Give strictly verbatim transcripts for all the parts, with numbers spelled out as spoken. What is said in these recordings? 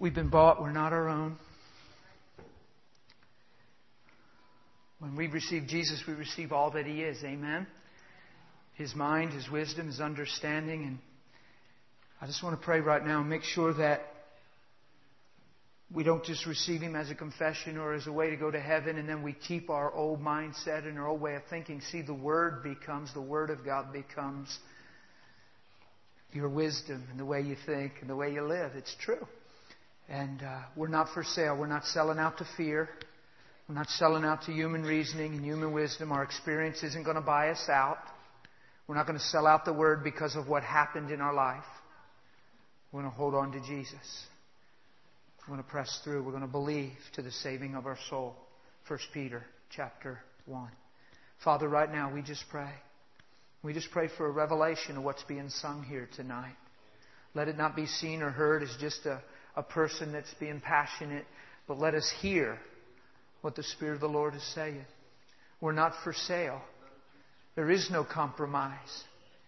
We've been bought. We're not our own. When we receive Jesus, we receive all that He is. Amen? His mind, His wisdom, His understanding. And I just want to pray right now and make sure that we don't just receive Him as a confession or as a way to go to heaven and then we keep our old mindset and our old way of thinking. See, the Word becomes, the Word of God becomes your wisdom and the way you think and the way you live. It's true. And uh, we're not for sale. We're not selling out to fear. We're not selling out to human reasoning and human wisdom. Our experience isn't going to buy us out. We're not going to sell out the Word because of what happened in our life. We're going to hold on to Jesus. We're going to press through. We're going to believe to the saving of our soul. First Peter chapter one. Father, right now we just pray. We just pray for a revelation of what's being sung here tonight. Let it not be seen or heard as just a, a person that's being passionate, but let us hear what the Spirit of the Lord is saying. We're not for sale. There is no compromise.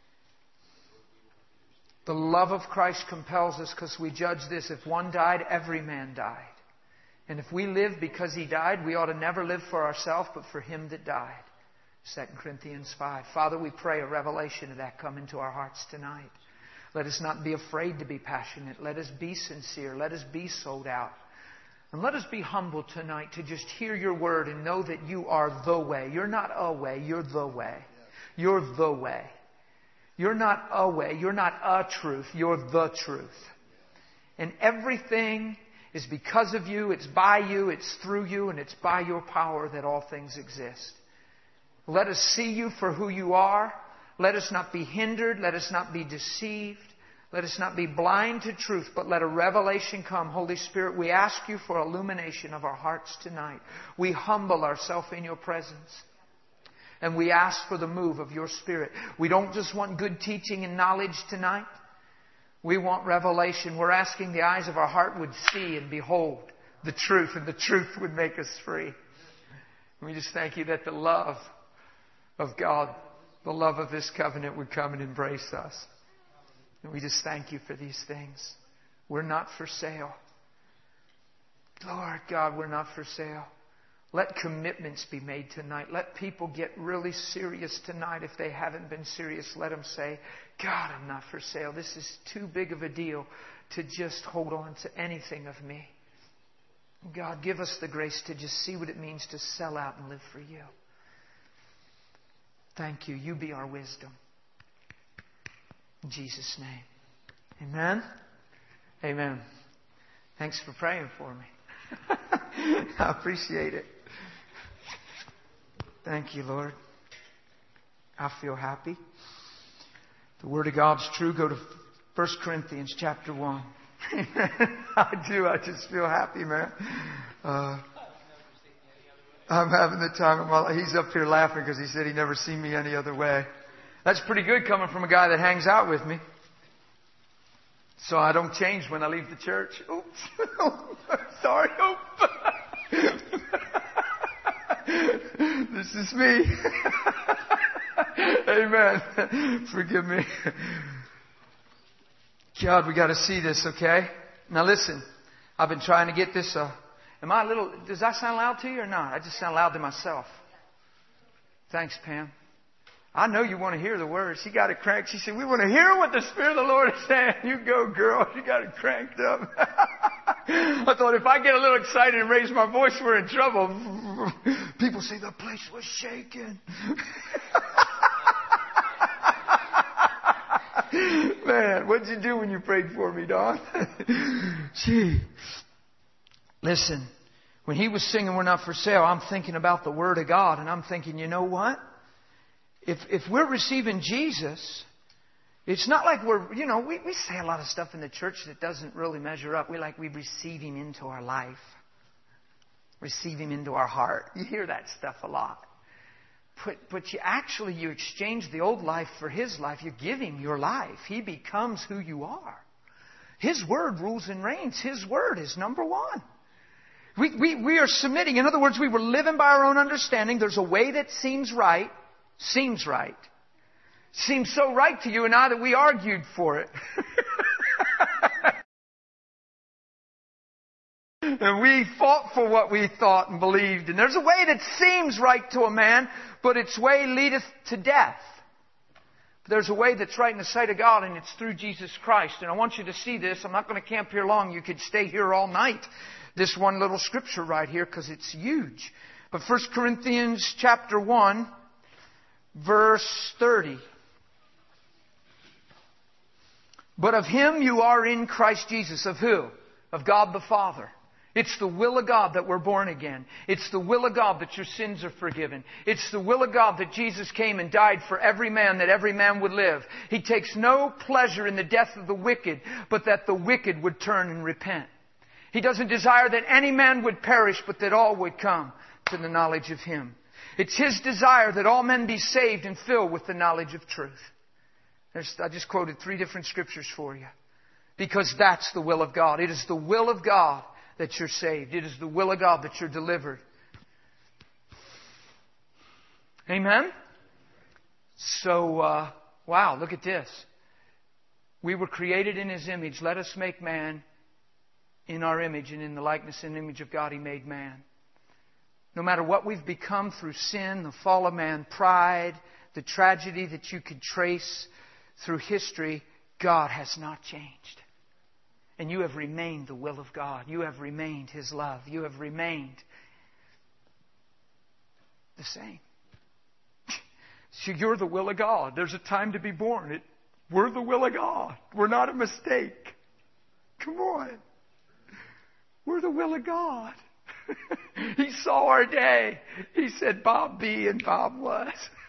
The love of Christ compels us because we judge this. If one died, every man died. And if we live because He died, we ought to never live for ourselves, but for Him that died. Second Corinthians five. Father, we pray a revelation of that come into our hearts tonight. Let us not be afraid to be passionate. Let us be sincere. Let us be sold out. And let us be humble tonight to just hear Your Word and know that You are the way. You're not a way. You're the way. You're the way. You're not a way. You're not a truth. You're the truth. And everything is because of You. It's by You. It's through You. And it's by Your power that all things exist. Let us see You for who You are. Let us not be hindered. Let us not be deceived. Let us not be blind to truth, but let a revelation come. Holy Spirit, we ask You for illumination of our hearts tonight. We humble ourselves in Your presence. And we ask for the move of Your Spirit. We don't just want good teaching and knowledge tonight. We want revelation. We're asking the eyes of our heart would see and behold the truth, and the truth would make us free. And we just thank You that the love of God, the love of this covenant would come and embrace us. And we just thank You for these things. We're not for sale. Lord God, we're not for sale. Let commitments be made tonight. Let people get really serious tonight. If they haven't been serious, let them say, God, I'm not for sale. This is too big of a deal to just hold on to anything of me. God, give us the grace to just see what it means to sell out and live for You. Thank You. You be our wisdom. In Jesus' name. Amen. Amen. Thanks for praying for me. I appreciate it. Thank You, Lord. I feel happy. The Word of God's true. Go to First Corinthians chapter one. I do. I just feel happy, man. Uh, I'm having the time of my life. He's up here laughing because he said he never seen me any other way. That's pretty good coming from a guy that hangs out with me. So I don't change when I leave the church. Oops. Sorry. Oops. This is me. Amen. Forgive me. God, we got to see this, okay? Now listen. I've been trying to get this. Uh, am I a little... Does that sound loud to you or not? I just sound loud to myself. Thanks, Pam. I know you want to hear the words. She got it cranked. She said, we want to hear what the Spirit of the Lord is saying. You go, girl. She got it cranked up. I thought if I get a little excited and raise my voice, we're in trouble. People say the place was shaking. Man, what'd you do when you prayed for me, Don? Gee. Listen, when he was singing We're Not For Sale, I'm thinking about the Word of God. And I'm thinking, you know what? If if we're receiving Jesus, it's not like we're, you know, we, we say a lot of stuff in the church that doesn't really measure up. We like we receive Him into our life. Receive Him into our heart. You hear that stuff a lot. But, but you actually, you exchange the old life for His life. You give Him your life. He becomes who you are. His Word rules and reigns. His Word is number one. We, we, we are submitting. In other words, we were living by our own understanding. There's a way that seems right. Seems right. Seems so right to you and I that we argued for it. And we fought for what we thought and believed. And there's a way that seems right to a man, but its way leadeth to death. But there's a way that's right in the sight of God, and it's through Jesus Christ. And I want you to see this. I'm not going to camp here long. You could stay here all night. This one little scripture right here, because it's huge. But First Corinthians chapter one, verse thirty. But of Him you are in Christ Jesus. Of who? Of God the Father. It's the will of God that we're born again. It's the will of God that your sins are forgiven. It's the will of God that Jesus came and died for every man, that every man would live. He takes no pleasure in the death of the wicked, but that the wicked would turn and repent. He doesn't desire that any man would perish, but that all would come to the knowledge of Him. It's His desire that all men be saved and filled with the knowledge of truth. There's, I just quoted three different scriptures for you. Because that's the will of God. It is the will of God that you're saved. It is the will of God that you're delivered. Amen? So, uh, wow, look at this. We were created in His image. Let us make man in our image, and in the likeness and image of God He made man. No matter what we've become through sin, the fall of man, pride, the tragedy that you could trace through history, God has not changed. And you have remained the will of God. You have remained His love. You have remained the same. So you're the will of God. There's a time to be born. It, we're the will of God. We're not a mistake. Come on. We're the will of God. He saw our day. He said, Bob be, and Bob was.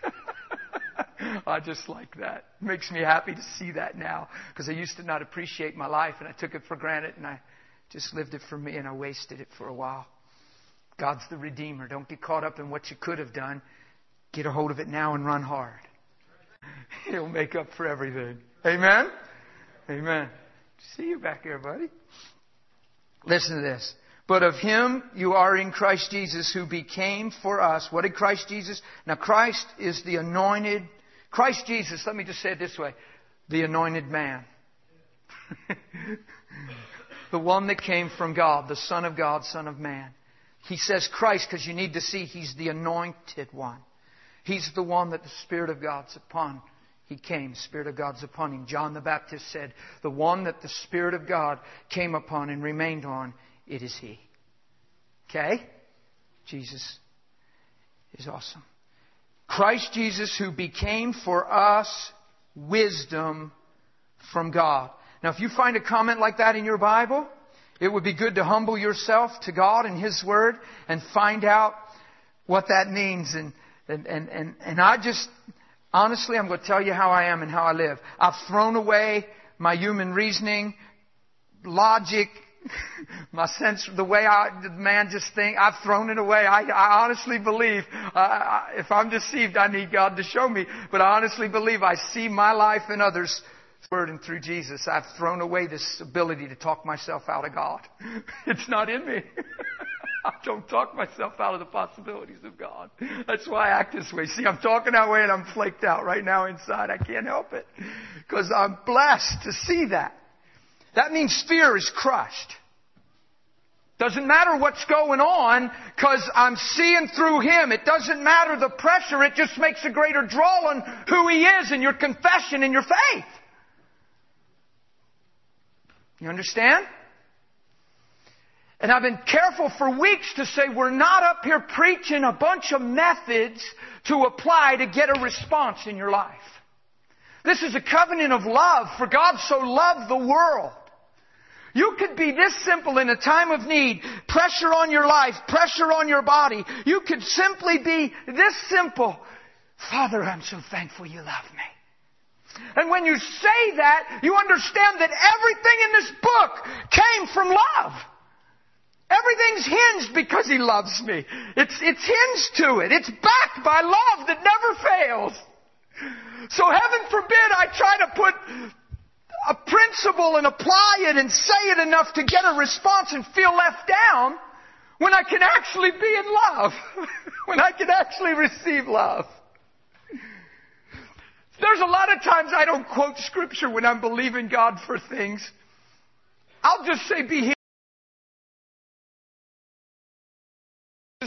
I just like that. It makes me happy to see that now, because I used to not appreciate my life, and I took it for granted, and I just lived it for me, and I wasted it for a while. God's the Redeemer. Don't get caught up in what you could have done. Get a hold of it now and run hard. He'll make up for everything. Amen? Amen. See you back here, buddy. Listen to this. But of Him you are in Christ Jesus, who became for us. What did Christ Jesus? Now Christ is the anointed. Christ Jesus, let me just say it this way. The anointed man. The one that came from God. The Son of God, Son of Man. He says Christ because you need to see He's the anointed one. He's the one that the Spirit of God's upon. He came. The Spirit of God's upon Him. John the Baptist said, the one that the Spirit of God came upon and remained on, it is He. Okay? Jesus is awesome. Christ Jesus, who became for us wisdom from God. Now, if you find a comment like that in your Bible, it would be good to humble yourself to God and His Word and find out what that means. And, and, and, and, and I just, honestly, I'm going to tell you how I am and how I live. I've thrown away my human reasoning, logic, my sense, the way I, the man just think, I've thrown it away. I, I honestly believe, uh, I, if I'm deceived, I need God to show me. But I honestly believe I see my life and others' Word and through Jesus. I've thrown away this ability to talk myself out of God. It's not in me. I don't talk myself out of the possibilities of God. That's why I act this way. See, I'm talking that way and I'm flaked out right now inside. I can't help it. Because I'm blessed to see that. That means fear is crushed. Doesn't matter what's going on, because I'm seeing through Him. It doesn't matter the pressure. It just makes a greater draw on who He is and your confession and your faith. You understand? And I've been careful for weeks to say we're not up here preaching a bunch of methods to apply to get a response in your life. This is a covenant of love, for God so loved the world. You could be this simple in a time of need. Pressure on your life, pressure on your body. You could simply be this simple. Father, I'm so thankful You love me. And when you say that, you understand that everything in this book came from love. Everything's hinged because He loves me. It's, it's hinged to it. It's backed by love that never fails. So heaven forbid I try to put a principle and apply it and say it enough to get a response and feel left down when I can actually be in love. When I can actually receive love. There's a lot of times I don't quote Scripture when I'm believing God for things. I'll just say, be healed.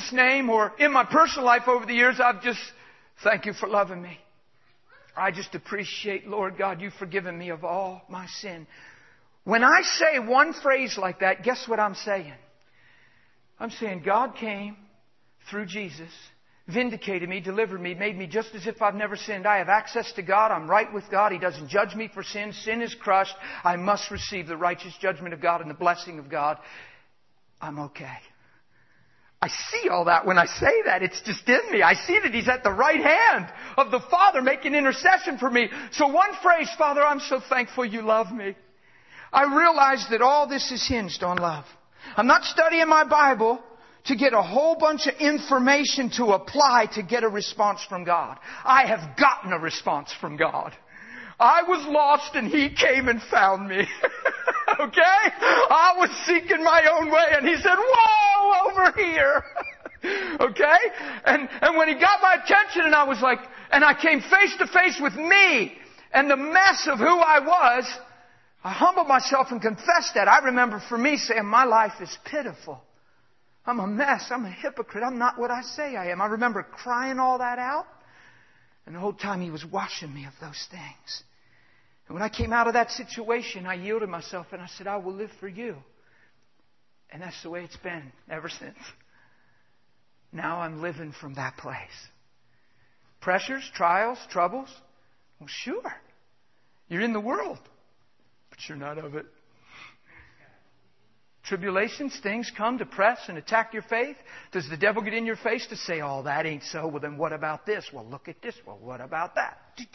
Jesus' name, or in my personal life over the years, I've just, thank you for loving me. I just appreciate, Lord God, you've forgiven me of all my sin. When I say one phrase like that, guess what I'm saying? I'm saying God came through Jesus, vindicated me, delivered me, made me just as if I've never sinned. I have access to God. I'm right with God. He doesn't judge me for sin. Sin is crushed. I must receive the righteous judgment of God and the blessing of God. I'm okay. I see all that when I say that. It's just in me. I see that He's at the right hand of the Father making intercession for me. So one phrase, Father, I'm so thankful you love me. I realize that all this is hinged on love. I'm not studying my Bible to get a whole bunch of information to apply to get a response from God. I have gotten a response from God. I was lost and He came and found me. Okay? I was seeking my own way and He said, whoa, over here. Okay? And, and when He got my attention and I was like, and I came face to face with me and the mess of who I was, I humbled myself and confessed that. I remember for me saying, my life is pitiful. I'm a mess. I'm a hypocrite. I'm not what I say I am. I remember crying all that out. And the whole time He was washing me of those things. And when I came out of that situation, I yielded myself and I said, I will live for you. And that's the way it's been ever since. Now I'm living from that place. Pressures, trials, troubles. Well, sure. You're in the world, but you're not of it. Tribulations, things come to press and attack your faith. Does the devil get in your face to say, oh, that ain't so? Well, then what about this? Well, look at this. Well, what about that?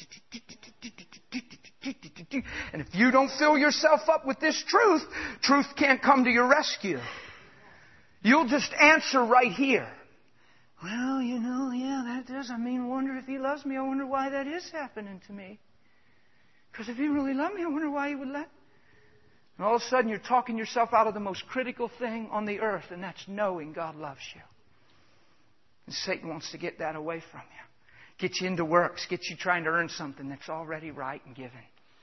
And if you don't fill yourself up with this truth, truth can't come to your rescue. You'll just answer right here. Well, you know, yeah, that does. I mean, I wonder if He loves me. I wonder why that is happening to me. Because if He really loved me, I wonder why He would let. And all of a sudden, you're talking yourself out of the most critical thing on the earth, and that's knowing God loves you. And Satan wants to get that away from you. Get you into works. Get you trying to earn something that's already right and given.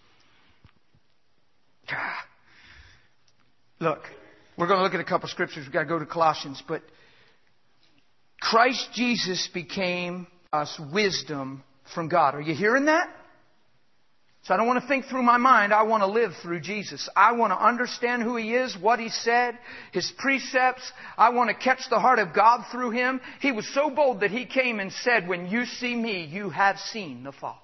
Look, we're going to look at a couple of scriptures. We've got to go to Colossians. But Christ Jesus became us wisdom from God. Are you hearing that? So I don't want to think through my mind. I want to live through Jesus. I want to understand who He is, what He said, His precepts. I want to catch the heart of God through Him. He was so bold that He came and said, when you see me, you have seen the Father.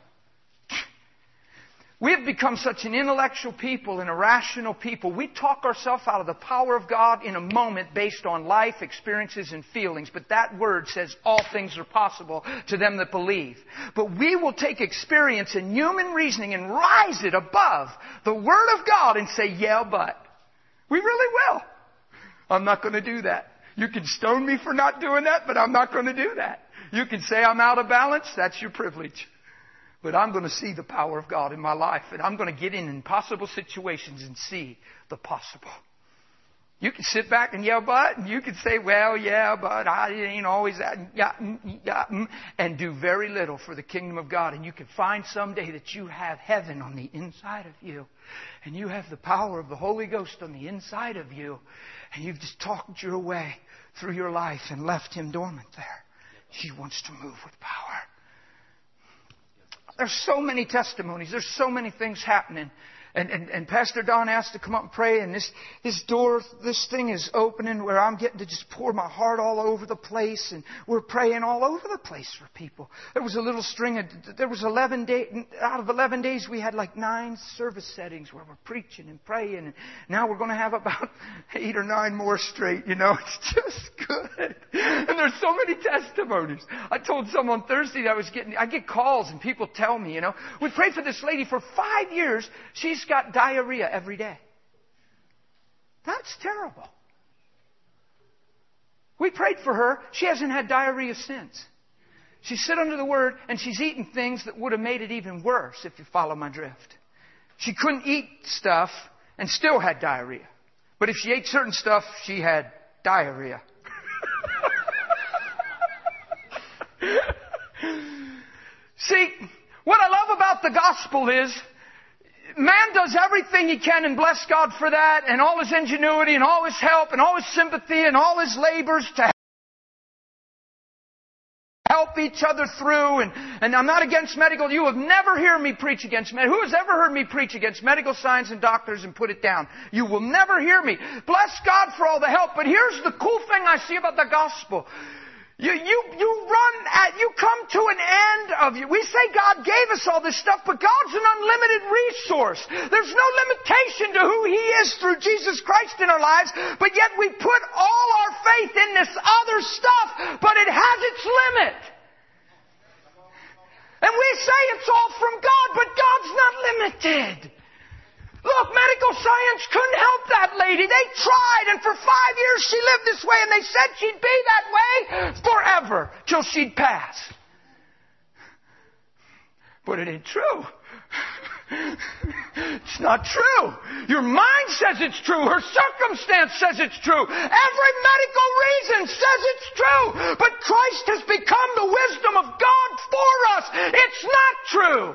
We have become such an intellectual people, an irrational people. We talk ourselves out of the power of God in a moment based on life, experiences, and feelings. But that word says all things are possible to them that believe. But we will take experience and human reasoning and rise it above the Word of God and say, yeah, but. We really will. I'm not going to do that. You can stone me for not doing that, but I'm not going to do that. You can say I'm out of balance. That's your privilege. But I'm going to see the power of God in my life. And I'm going to get in impossible situations and see the possible. You can sit back and yell, but, and you can say, well, yeah, but I ain't always that, yeah, yeah, and do very little for the kingdom of God. And you can find someday that you have heaven on the inside of you. And you have the power of the Holy Ghost on the inside of you. And you've just talked your way through your life and left Him dormant there. He wants to move with power. There's so many testimonies. There's so many things happening. And, and, and Pastor Don asked to come up and pray. And this, this door, this thing is opening where I'm getting to just pour my heart all over the place. And we're praying all over the place for people. There was a little string of, there was eleven days, out of eleven days we had like nine service settings where we're preaching and praying. And now we're going to have about eight or nine more straight. You know, it's just good. And there's so many testimonies. I told someone Thursday that I was getting, I get calls and people tell me, you know, we prayed for this lady for five years. She's got diarrhea every day. That's terrible. We prayed for her. She hasn't had diarrhea since. She's sit under the Word and she's eaten things that would have made it even worse, if you follow my drift. She couldn't eat stuff and still had diarrhea. But if she ate certain stuff, she had diarrhea. See, what I love about the gospel is man does everything he can and bless God for that, and all his ingenuity and all his help and all his sympathy and all his labors to help each other through. And, and I'm not against medical. You will never hear me preach against medical. Who has ever heard me preach against medical science and doctors and put it down? You will never hear me. Bless God for all the help. But here's the cool thing I see about the gospel. You, you, you run at, you come to an end of you. We say God gave us all this stuff, but God's an unlimited resource. There's no limitation to who He is through Jesus Christ in our lives, but yet we put all our faith in this other stuff, but it has its limit. And we say it's all from God, but God's not limited. Look, medical science couldn't help that lady. They tried, and for five years she lived this way, and they said she'd be that way forever, till she'd pass. But it ain't true. It's not true. Your mind says it's true. Her circumstance says it's true. Every medical reason says it's true. But Christ has become the wisdom of God for us. It's not true.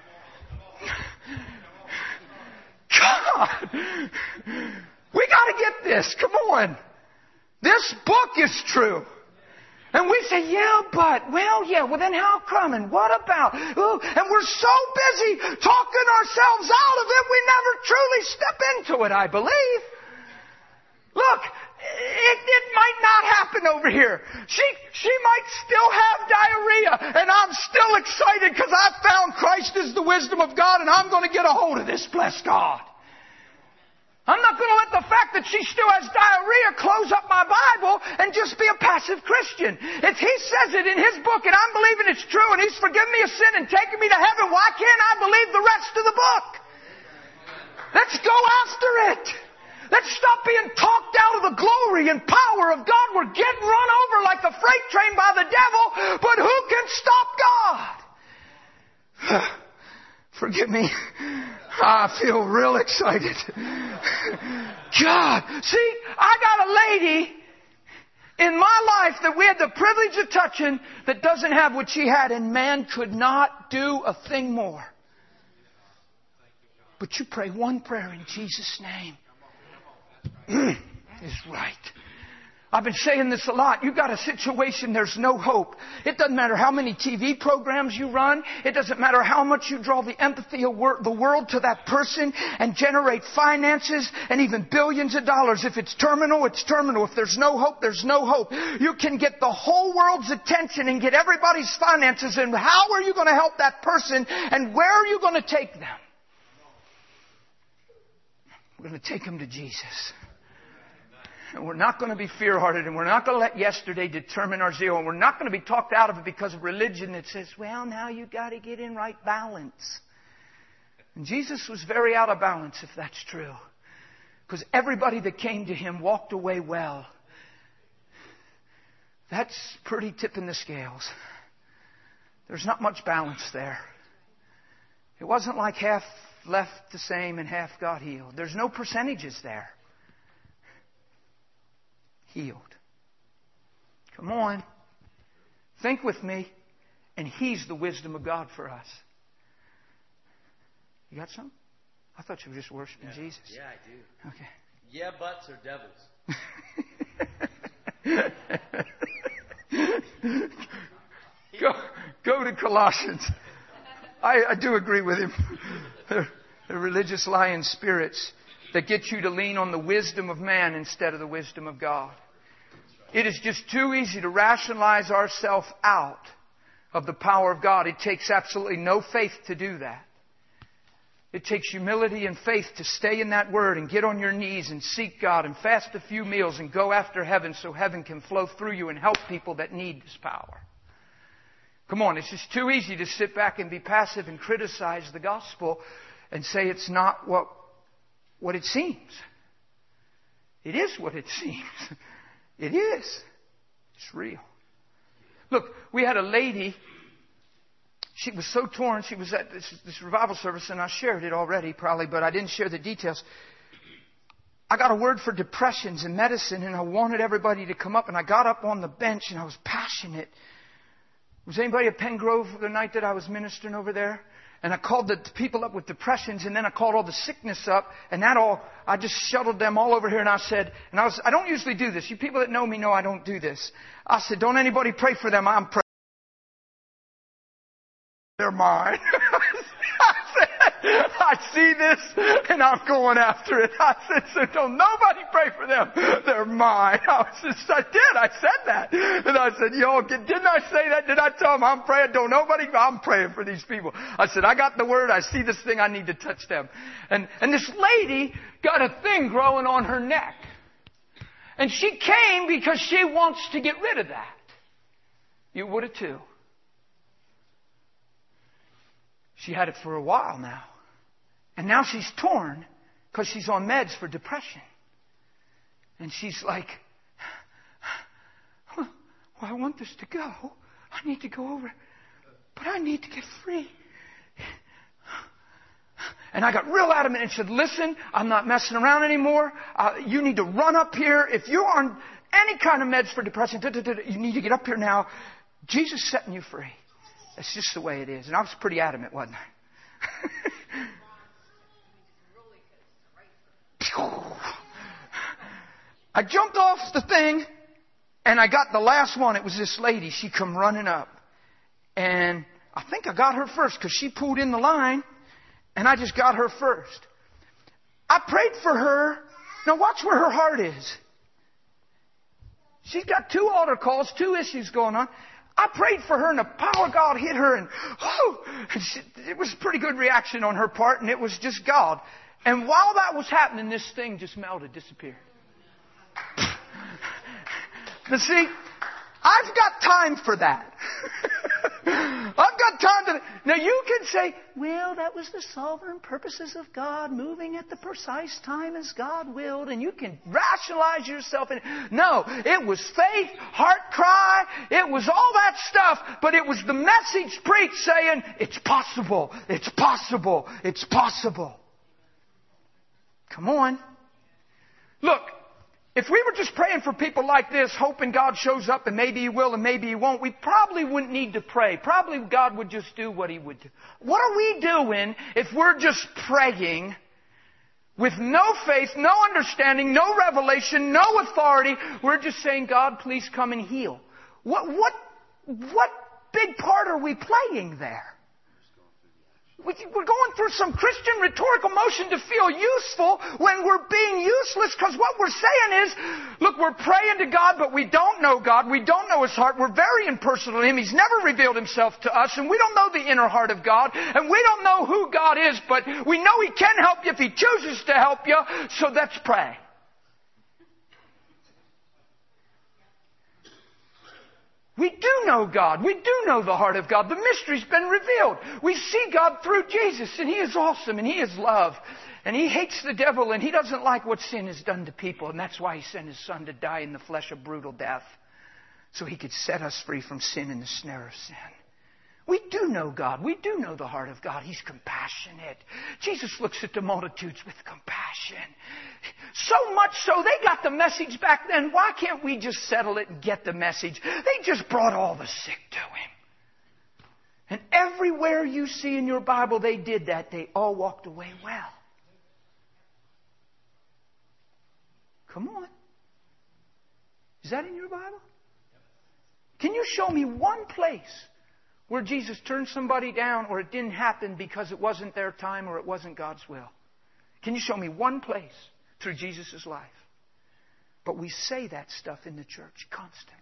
God, we got to get this. Come on. This book is true. And we say, yeah, but, well, yeah, well then how come? And what about? Ooh, and we're so busy talking ourselves out of it, we never truly step into it, I believe. Look, it, it might not happen over here. She, she might still have diarrhea, and I'm still excited because I found Christ is the wisdom of God, and I'm going to get a hold of this, bless God. I'm not going to let the fact that she still has diarrhea close up my Bible and just be a passive Christian. If He says it in His book and I'm believing it's true and He's forgiven me of sin and taken me to heaven, why can't I believe the rest of the book? Let's go after it. Let's stop being talked out of the glory and power of God. We're getting run over like a freight train by the devil, but who can stop God? Forgive me. I feel real excited. God. See, I got a lady in my life that we had the privilege of touching that doesn't have what she had, and man could not do a thing more. But you pray one prayer in Jesus' name. Is right. I've been saying this a lot. You've got a situation, there's no hope. It doesn't matter how many T V programs you run. It doesn't matter how much you draw the empathy of the world to that person and generate finances and even billions of dollars. If it's terminal, it's terminal. If there's no hope, there's no hope. You can get the whole world's attention and get everybody's finances, and how are you going to help that person and where are you going to take them? We're going to take them to Jesus. And we're not going to be fear-hearted, and we're not going to let yesterday determine our zeal, and we're not going to be talked out of it because of religion that says, well, now you've got to get in right balance. And Jesus was very out of balance, if that's true. Because everybody that came to Him walked away well. That's pretty tipping the scales. There's not much balance there. It wasn't like half left the same and half got healed. There's no percentages there. Healed. Come on. Think with me. And He's the wisdom of God for us. You got some? I thought you were just worshiping yeah. Jesus. Yeah, I do. Okay. Yeah, buts are devils. go, go to Colossians. I, I do agree with him. They're, they're religious lying spirits that get you to lean on the wisdom of man instead of the wisdom of God. It is just too easy to rationalize ourselves out of the power of God. It takes absolutely no faith to do that. It takes humility and faith to stay in that Word and get on your knees and seek God and fast a few meals and go after heaven so heaven can flow through you and help people that need this power. Come on, it's just too easy to sit back and be passive and criticize the gospel and say it's not what, what it seems. It is what it seems. It is. It's real. Look, we had a lady. She was so torn. She was at this, this revival service, and I shared it already probably, but I didn't share the details. I got a word for depressions and medicine, and I wanted everybody to come up, and I got up on the bench, and I was passionate. Was anybody at Pen Grove the night that I was ministering over there? And I called the people up with depressions, and then I called all the sickness up, and that all, I just shuttled them all over here, and I said, and I was, I don't usually do this. You people that know me know I don't do this. I said, don't anybody pray for them, I'm praying. they're mine. I see this and I'm going after it. I said, so don't nobody pray for them. They're mine. I was just, I did. I said that. And I said, yo, didn't I say that? Did I tell them I'm praying? Don't nobody, I'm praying for these people. I said, I got the word. I see this thing. I need to touch them. And, and this lady got a thing growing on her neck. And she came because she wants to get rid of that. You would have too. She had it for a while now. And now she's torn because she's on meds for depression. And she's like, well, I want this to go. I need to go over. But I need to get free. And I got real adamant and said, listen, I'm not messing around anymore. Uh, you need to run up here. If you're on any kind of meds for depression, da, da, da, you need to get up here now. Jesus is setting you free. That's just the way it is. And I was pretty adamant, wasn't I? I jumped off the thing and I got the last one. It was this lady. She come running up. And I think I got her first because she pulled in the line and I just got her first. I prayed for her. Now watch where her heart is. She's got two altar calls, two issues going on. I prayed for her and the power of God hit her and, oh, and she, it was a pretty good reaction on her part and it was just God. And while that was happening, this thing just melted, disappeared. But see, I've got time for that. I've got time to... Now you can say, well, that was the sovereign purposes of God moving at the precise time as God willed. And you can rationalize yourself. In... No, it was faith, heart cry. It was all that stuff. But it was the message preached saying, it's possible, it's possible, it's possible. Come on. Look, if we were just praying for people like this, hoping God shows up and maybe He will and maybe He won't, we probably wouldn't need to pray. Probably God would just do what He would do. What are we doing if we're just praying with no faith, no understanding, no revelation, no authority? We're just saying, God, please come and heal. What, what, what big part are we playing there? We're going through some Christian rhetorical motion to feel useful when we're being useless, because what we're saying is, look, we're praying to God, but we don't know God. We don't know His heart. We're very impersonal to Him. He's never revealed Himself to us, and we don't know the inner heart of God, and we don't know who God is, but we know He can help you if He chooses to help you, so let's pray. We do know God. We do know the heart of God. The mystery's been revealed. We see God through Jesus, and He is awesome, and He is love. And He hates the devil, and He doesn't like what sin has done to people, and that's why He sent His Son to die in the flesh a brutal death, so He could set us free from sin and the snare of sin. We do know God. We do know the heart of God. He's compassionate. Jesus looks at the multitudes with compassion. So much so, they got the message back then. Why can't we just settle it and get the message? They just brought all the sick to Him. And everywhere you see in your Bible they did that, they all walked away well. Come on. Is that in your Bible? Can you show me one place where Jesus turned somebody down, or it didn't happen because it wasn't their time or it wasn't God's will? Can you show me one place through Jesus' life? But we say that stuff in the church constantly.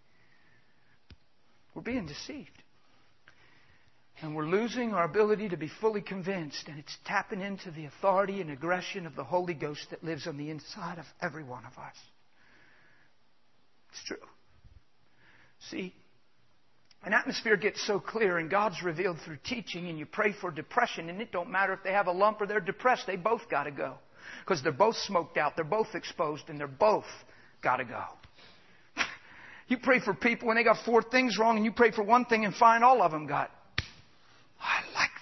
We're being deceived. And we're losing our ability to be fully convinced, and it's tapping into the authority and aggression of the Holy Ghost that lives on the inside of every one of us. It's true. See, an atmosphere gets so clear and God's revealed through teaching, and you pray for depression, and it don't matter if they have a lump or they're depressed. They both got to go. Because they're both smoked out, they're both exposed, and they're both got to go. You pray for people when they got four things wrong, and you pray for one thing and find all of them got. I like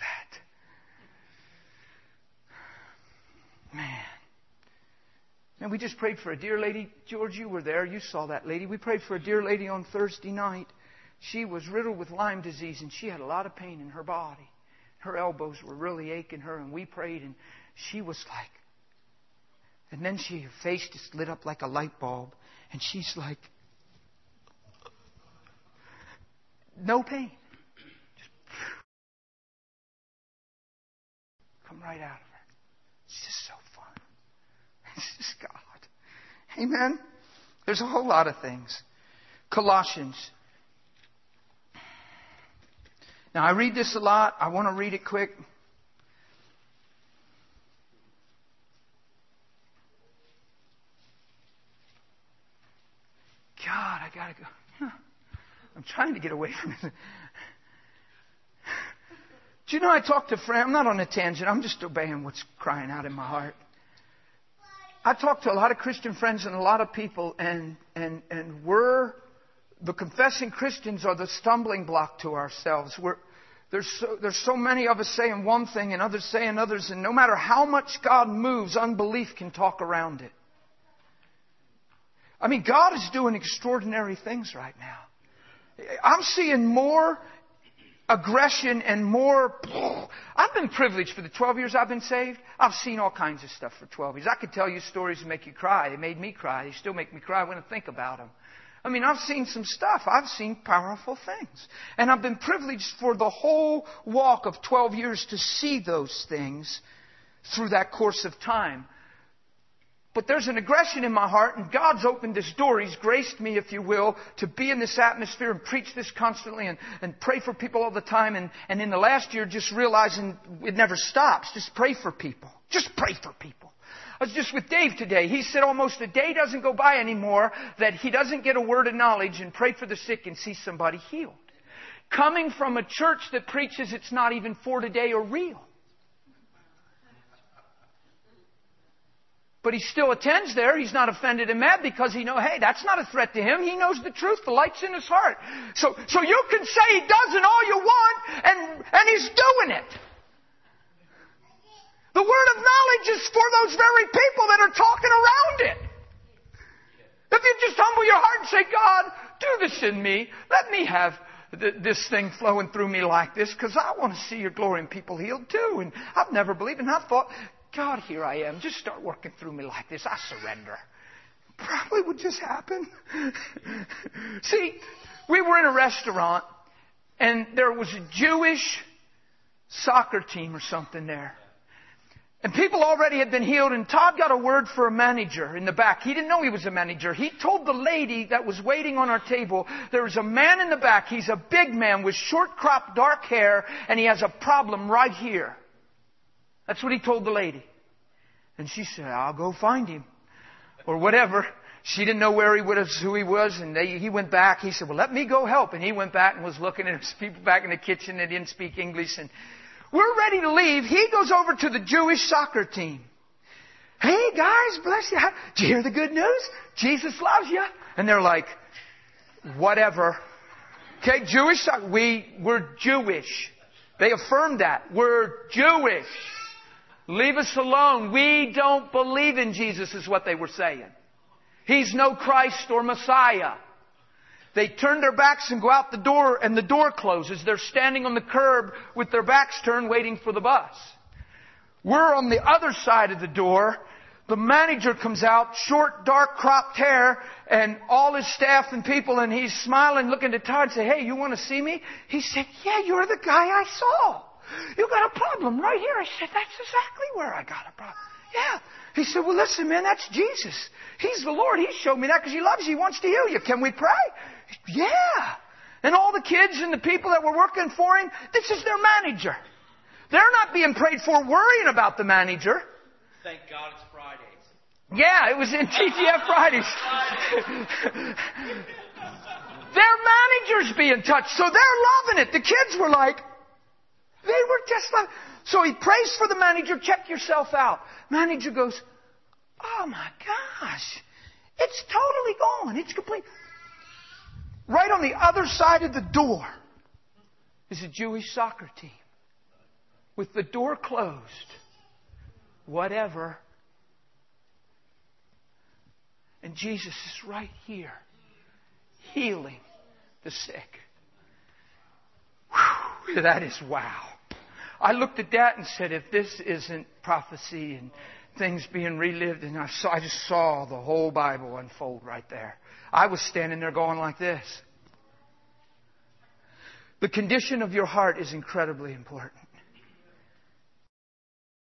that. Man. And we just prayed for a dear lady. George, you were there. You saw that lady. We prayed for a dear lady on Thursday night. She was riddled with Lyme disease, and she had a lot of pain in her body. Her elbows were really aching her, and we prayed, and she was like... And then she, her face just lit up like a light bulb, and she's like... No pain. come right out of her. It's just so fun. It's just God. Amen? There's a whole lot of things. Colossians. Now, I read this a lot. I want to read it quick. God, I got to go. I'm trying to get away from it. Do you know, I talked to a friend. I'm not on a tangent. I'm just obeying what's crying out in my heart. I talked to a lot of Christian friends and a lot of people, and and and we're the confessing Christians are the stumbling block to ourselves. We're there's so, there's so many of us saying one thing and others saying others, and no matter how much God moves, unbelief can talk around it. I mean, God is doing extraordinary things right now. I'm seeing more aggression and more... I've been privileged for the twelve years I've been saved. I've seen all kinds of stuff for twelve years. I could tell you stories that make you cry. They made me cry. They still make me cry when I think about them. I mean, I've seen some stuff. I've seen powerful things. And I've been privileged for the whole walk of twelve years to see those things through that course of time. But there's an aggression in my heart, and God's opened this door. He's graced me, if you will, to be in this atmosphere and preach this constantly and, and pray for people all the time. And, and in the last year, just realizing it never stops. Just pray for people. Just pray for people. I was just with Dave today. He said almost a day doesn't go by anymore that he doesn't get a word of knowledge and pray for the sick and see somebody healed. Coming from a church that preaches it's not even for today or real. But he still attends there. He's not offended and mad because he knows, hey, that's not a threat to him. He knows the truth. The light's in his heart. So, so you can say he doesn't all you want, and, and he's doing it. The word of knowledge is for those very people that are talking around it. If you just humble your heart and say, God, do this in me. Let me have th- this thing flowing through me like this, because I want to see your glory and people healed too. And I've never believed, and I've thought, God, here I am. Just start working through me like this. I surrender. Probably would just happen. See, we were in a restaurant, and there was a Jewish soccer team or something there. And people already had been healed, and Todd got a word for a manager in the back. He didn't know he was a manager. He told the lady that was waiting on our table, there was a man in the back. He's a big man with short cropped dark hair, and he has a problem right here. That's what he told the lady. And she said, I'll go find him. Or whatever. She didn't know where he was, who he was. And they, he went back. He said, well, let me go help. And he went back and was looking at people back in the kitchen that didn't speak English. And we're ready to leave. He goes over to the Jewish soccer team. Hey, guys, bless you. Did you hear the good news? Jesus loves you. And they're like, whatever. Okay, Jewish soccer. We, we're Jewish. They affirmed that. We're Jewish. Leave us alone. We don't believe in Jesus, is what they were saying. He's no Christ or Messiah. They turn their backs and go out the door, and the door closes. They're standing on the curb with their backs turned, waiting for the bus. We're on the other side of the door. The manager comes out, short, dark, cropped hair, and all his staff and people, and he's smiling, looking at Todd and say, hey, you want to see me? He said, yeah, you're the guy I saw. You got a problem right here. I said, that's exactly where I got a problem. Yeah. He said, well, listen, man, that's Jesus. He's the Lord. He showed me that because He loves you. He wants to heal you. Can we pray? Yeah. And all the kids and the people that were working for Him, this is their manager. They're not being prayed for worrying about the manager. Thank God it's Fridays. Yeah, it was in T G F Fridays. Their manager's being touched, so they're loving it. The kids were like, they were just like... So he prays for the manager, check yourself out. Manager goes, oh my gosh, it's totally gone. It's complete. Right on the other side of the door is a Jewish soccer team with the door closed. Whatever. And Jesus is right here, healing the sick. Whew, that is wow. I looked at that and said, if this isn't prophecy and things being relived, and I saw, I just saw the whole Bible unfold right there. I was standing there going like this. The condition of your heart is incredibly important.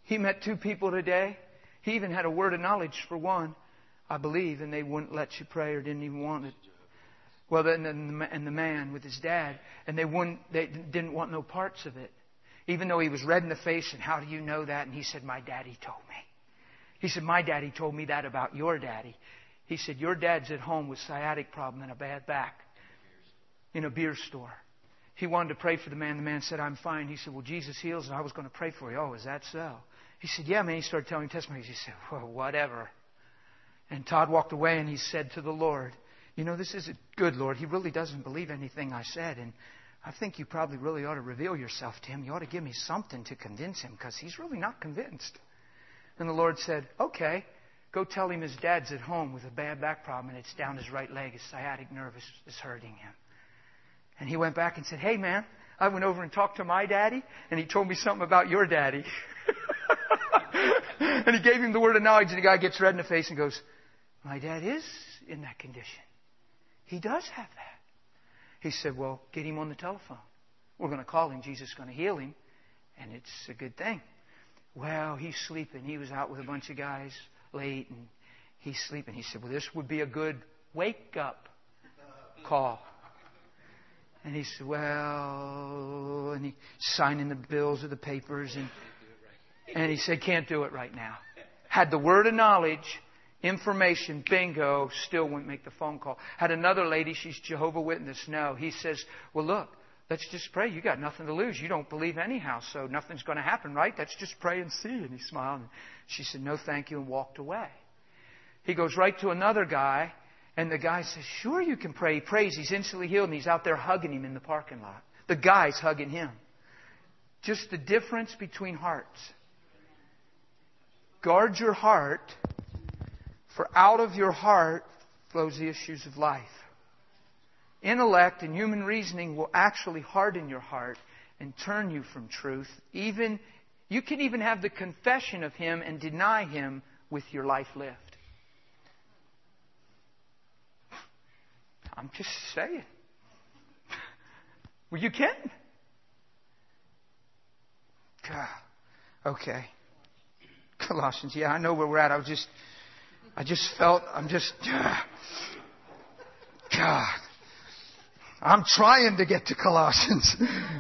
He met two people today. He even had a word of knowledge for one, I believe, and they wouldn't let you pray or didn't even want it. Well, then, and the man with his dad, and they wouldn't, they didn't want no parts of it. Even though he was red in the face, and how do you know that? And he said, my daddy told me. He said, my daddy told me that about your daddy. He said, your dad's at home with sciatic problem and a bad back in a beer store. He wanted to pray for the man. The man said, I'm fine. He said, well, Jesus heals, and I was going to pray for you. Oh, is that so? He said, yeah, man. He started telling me testimonies. He said, well, whatever. And Todd walked away, and he said to the Lord, you know, this isn't good, Lord. He really doesn't believe anything I said, and I think you probably really ought to reveal yourself to him. You ought to give me something to convince him, because he's really not convinced. And the Lord said, okay, go tell him his dad's at home with a bad back problem, and it's down his right leg. His sciatic nerve is, is hurting him. And he went back and said, hey, man, I went over and talked to my daddy, and he told me something about your daddy. And he gave him the word of knowledge, and the guy gets red in the face and goes, my dad is in that condition. He does have that. He said, well, get him on the telephone. We're going to call him. Jesus is going to heal him. And it's a good thing. Well, he's sleeping. He was out with a bunch of guys late, and he's sleeping. He said, well, this would be a good wake-up call. And he said, well, and he signing the bills of the papers. And, and he said, can't do it right now. Had the word of knowledge, information, bingo, still wouldn't make the phone call. Had another lady, she's Jehovah's Witness. No. He says, well, look, let's just pray. You got nothing to lose. You don't believe anyhow, so nothing's going to happen, right? Let's just pray and see. And he smiled. And she said, no, thank you, and walked away. He goes right to another guy, and the guy says, sure, you can pray. He prays. He's instantly healed, and he's out there hugging him in the parking lot. The guy's hugging him. Just the difference between hearts. Guard your heart, for out of your heart flows the issues of life. Intellect and human reasoning will actually harden your heart and turn you from truth. Even you can even have the confession of Him and deny Him with your life lived. I'm just saying. Well, you can. God. Okay. Colossians. Yeah, I know where we're at. I was just, I just felt, I'm just, God. I'm trying to get to Colossians.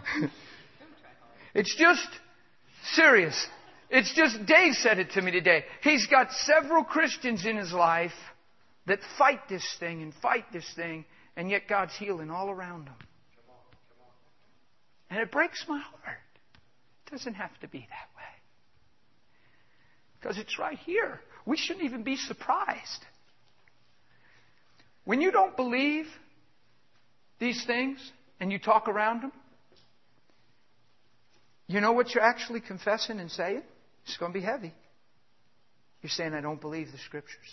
It's just serious. It's just, Dave said it to me today. He's got several Christians in his life that fight this thing and fight this thing, and yet God's healing all around them. And it breaks my heart. It doesn't have to be that way. Because it's right here. We shouldn't even be surprised. When you don't believe these things and you talk around them, you know what you're actually confessing and saying? It's going to be heavy. You're saying, I don't believe the Scriptures.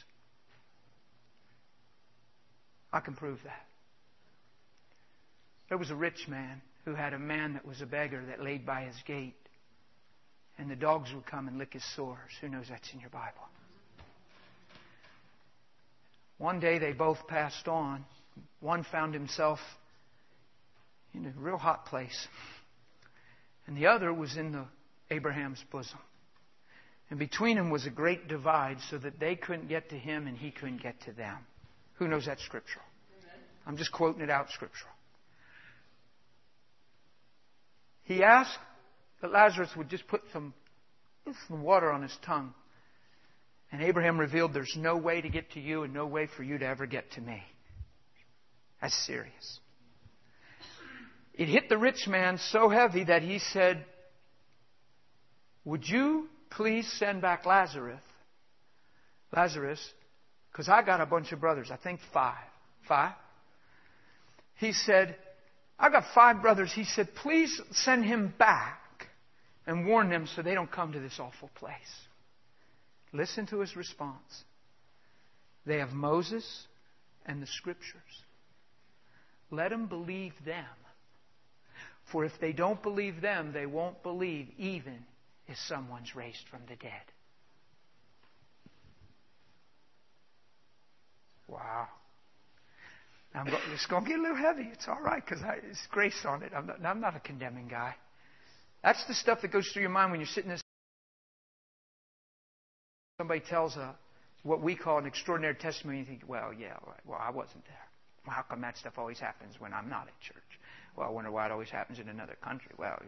I can prove that. There was a rich man who had a man that was a beggar that laid by his gate. And the dogs would come and lick his sores. Who knows that's in your Bible? One day they both passed on. One found himself in a real hot place. And the other was in the Abraham's bosom. And between them was a great divide so that they couldn't get to him and he couldn't get to them. Who knows that's scriptural? I'm just quoting it out scriptural. He asked that Lazarus would just put some, some water on his tongue. And Abraham revealed there's no way to get to you and no way for you to ever get to me. That's serious. It hit the rich man so heavy that he said, would you please send back Lazarus? Lazarus, because I got a bunch of brothers. I think five. Five? He said, I got five brothers. He said, please send him back and warn them so they don't come to this awful place. Listen to his response. They have Moses and the Scriptures. Let them believe them. For if they don't believe them, they won't believe even if someone's raised from the dead. Wow. Now, I'm go, it's going to get a little heavy. It's all right because it's grace on it. I'm not, I'm not a condemning guy. That's the stuff that goes through your mind when you're sitting in this Somebody tells a, what we call an extraordinary testimony, you think, well, yeah, well, I wasn't there. Well, how come that stuff always happens when I'm not at church? Well, I wonder why it always happens in another country. Well,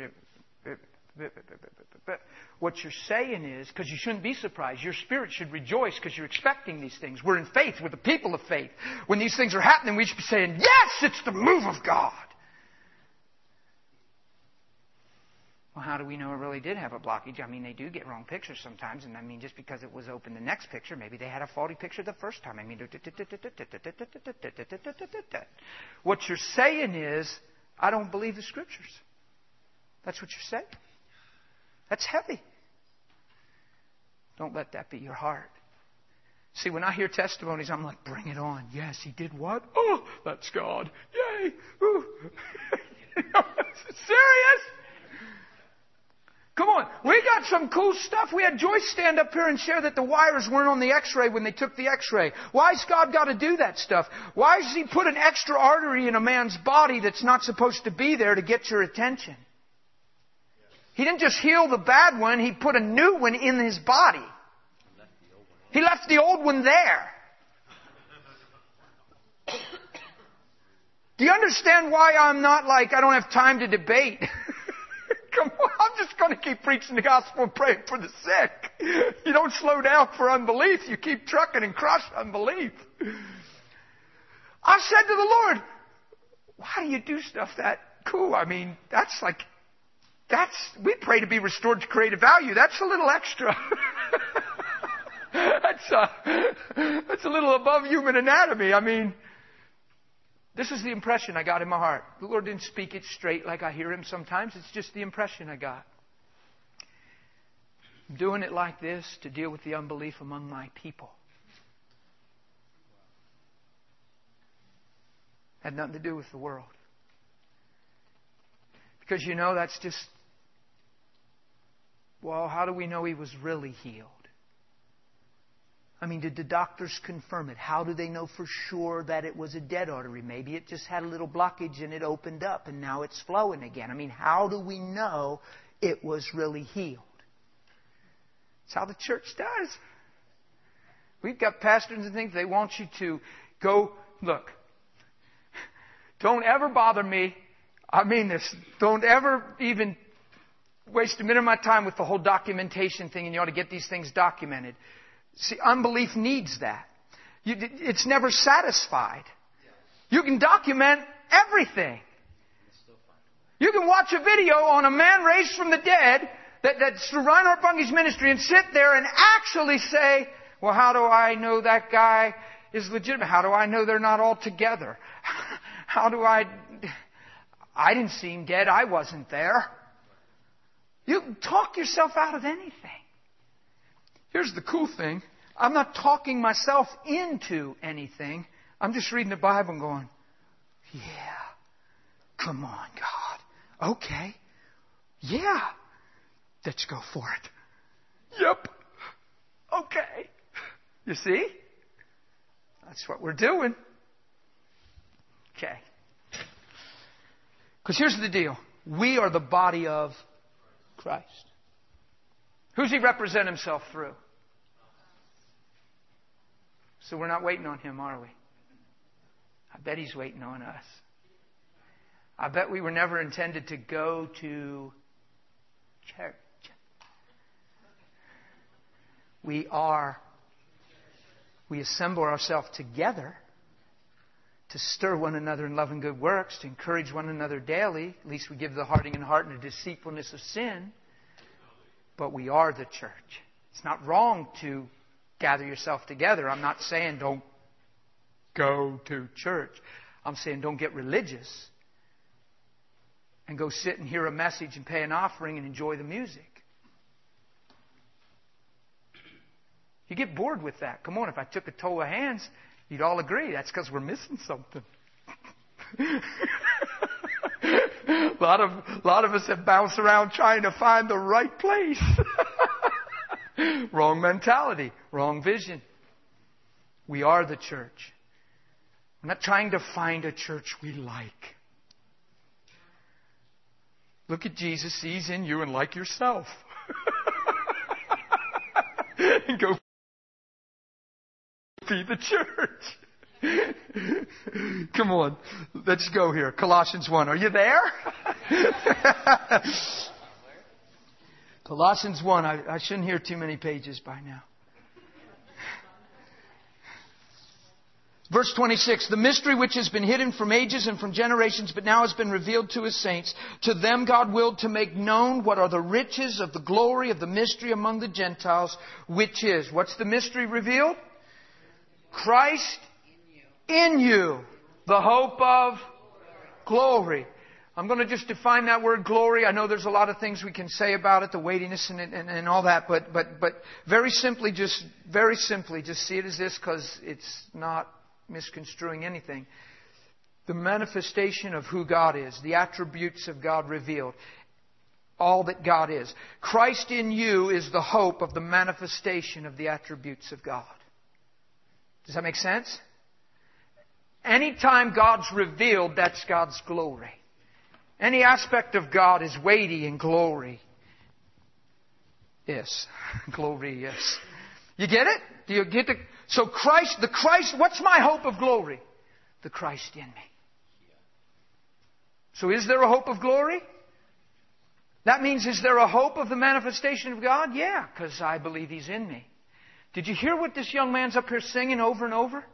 what you're saying is, because you shouldn't be surprised, your spirit should rejoice because you're expecting these things. We're in faith. We're the people of faith. When these things are happening, we should be saying, yes, it's the move of God. Well, how do we know it really did have a blockage? I mean, they do get wrong pictures sometimes. And I mean, just because it was open the next picture, maybe they had a faulty picture the first time. I mean, what you're saying is, I don't believe the Scriptures. That's what you're saying. That's heavy. Don't let that be your heart. See, when I hear testimonies, I'm like, bring it on. Yes, he did what? Oh, that's God. Yay. Ooh. Serious? Come on. We got some cool stuff. We had Joyce stand up here and share that the wires weren't on the x-ray when they took the x-ray. Why's God got to do that stuff? Why does He put an extra artery in a man's body that's not supposed to be there to get your attention? He didn't just heal the bad one. He put a new one in his body. He left the old one there. Do you understand why I'm not like, I don't have time to debate? Come on, I'm just going to keep preaching the gospel and praying for the sick. You don't slow down for unbelief. You keep trucking and crush unbelief. I said to the Lord, why do you do stuff that cool? I mean, that's like, that's, we pray to be restored to creative value. That's a little extra. that's, a, that's a little above human anatomy. I mean, this is the impression I got in my heart. The Lord didn't speak it straight like I hear Him sometimes. It's just the impression I got. I'm doing it like this to deal with the unbelief among my people. Had nothing to do with the world. Because, you know, that's just, well, how do we know he was really healed? I mean, did the doctors confirm it? How do they know for sure that it was a dead artery? Maybe it just had a little blockage and it opened up and now it's flowing again. I mean, how do we know it was really healed? It's how the church does. We've got pastors and things, they want you to go, look, don't ever bother me. I mean this. Don't ever even waste a minute of my time with the whole documentation thing, and you ought to get these things documented. See, unbelief needs that. You, it's never satisfied. You can document everything. You can watch a video on a man raised from the dead that, that's through Reinhard Bunge's ministry and sit there and actually say, well, how do I know that guy is legitimate? How do I know they're not all together? How do I... I didn't see him dead. I wasn't there. You can talk yourself out of anything. Here's the cool thing. I'm not talking myself into anything. I'm just reading the Bible and going, yeah, come on, God. Okay. Yeah. Let's go for it. Yep. Okay. You see? That's what we're doing. Okay. Because here's the deal. We are the body of Christ. Who's He represent Himself through? So we're not waiting on Him, are we? I bet He's waiting on us. I bet we were never intended to go to church. We are, we assemble ourselves together to stir one another in love and good works, to encourage one another daily. At least we give the hardening in heart and the deceitfulness of sin. But we are the church. It's not wrong to gather yourself together. I'm not saying don't go to church. I'm saying don't get religious and go sit and hear a message and pay an offering and enjoy the music. You get bored with that. Come on, if I took a toe of hands, you'd all agree that's because we're missing something. a lot of a lot of us have bounced around trying to find the right place. Wrong mentality, wrong vision. We are the church. We're not trying to find a church we like. Look at Jesus. He's in you and like yourself. and go feed the church. Come on. Let's go here. Colossians one. Are you there? Colossians one. I, I shouldn't hear too many pages by now. Verse twenty-six, the mystery which has been hidden from ages and from generations, but now has been revealed to His saints. To them God willed to make known what are the riches of the glory of the mystery among the Gentiles, which is, what's the mystery revealed? Christ in you, the hope of glory. I'm going to just define that word glory. I know there's a lot of things we can say about it, the weightiness and, and, and all that, but, but, but very simply, just, very simply, just see it as this, because it's not misconstruing anything. The manifestation of who God is, the attributes of God revealed, all that God is. Christ in you is the hope of the manifestation of the attributes of God. Does that make sense? Anytime God's revealed, that's God's glory. Any aspect of God is weighty in glory. Yes. Glory, yes. You get it? Do you get the... So Christ, the Christ, what's my hope of glory? The Christ in me. So is there a hope of glory? That means, is there a hope of the manifestation of God? Yeah, because I believe He's in me. Did you hear what this young man's up here singing over and over?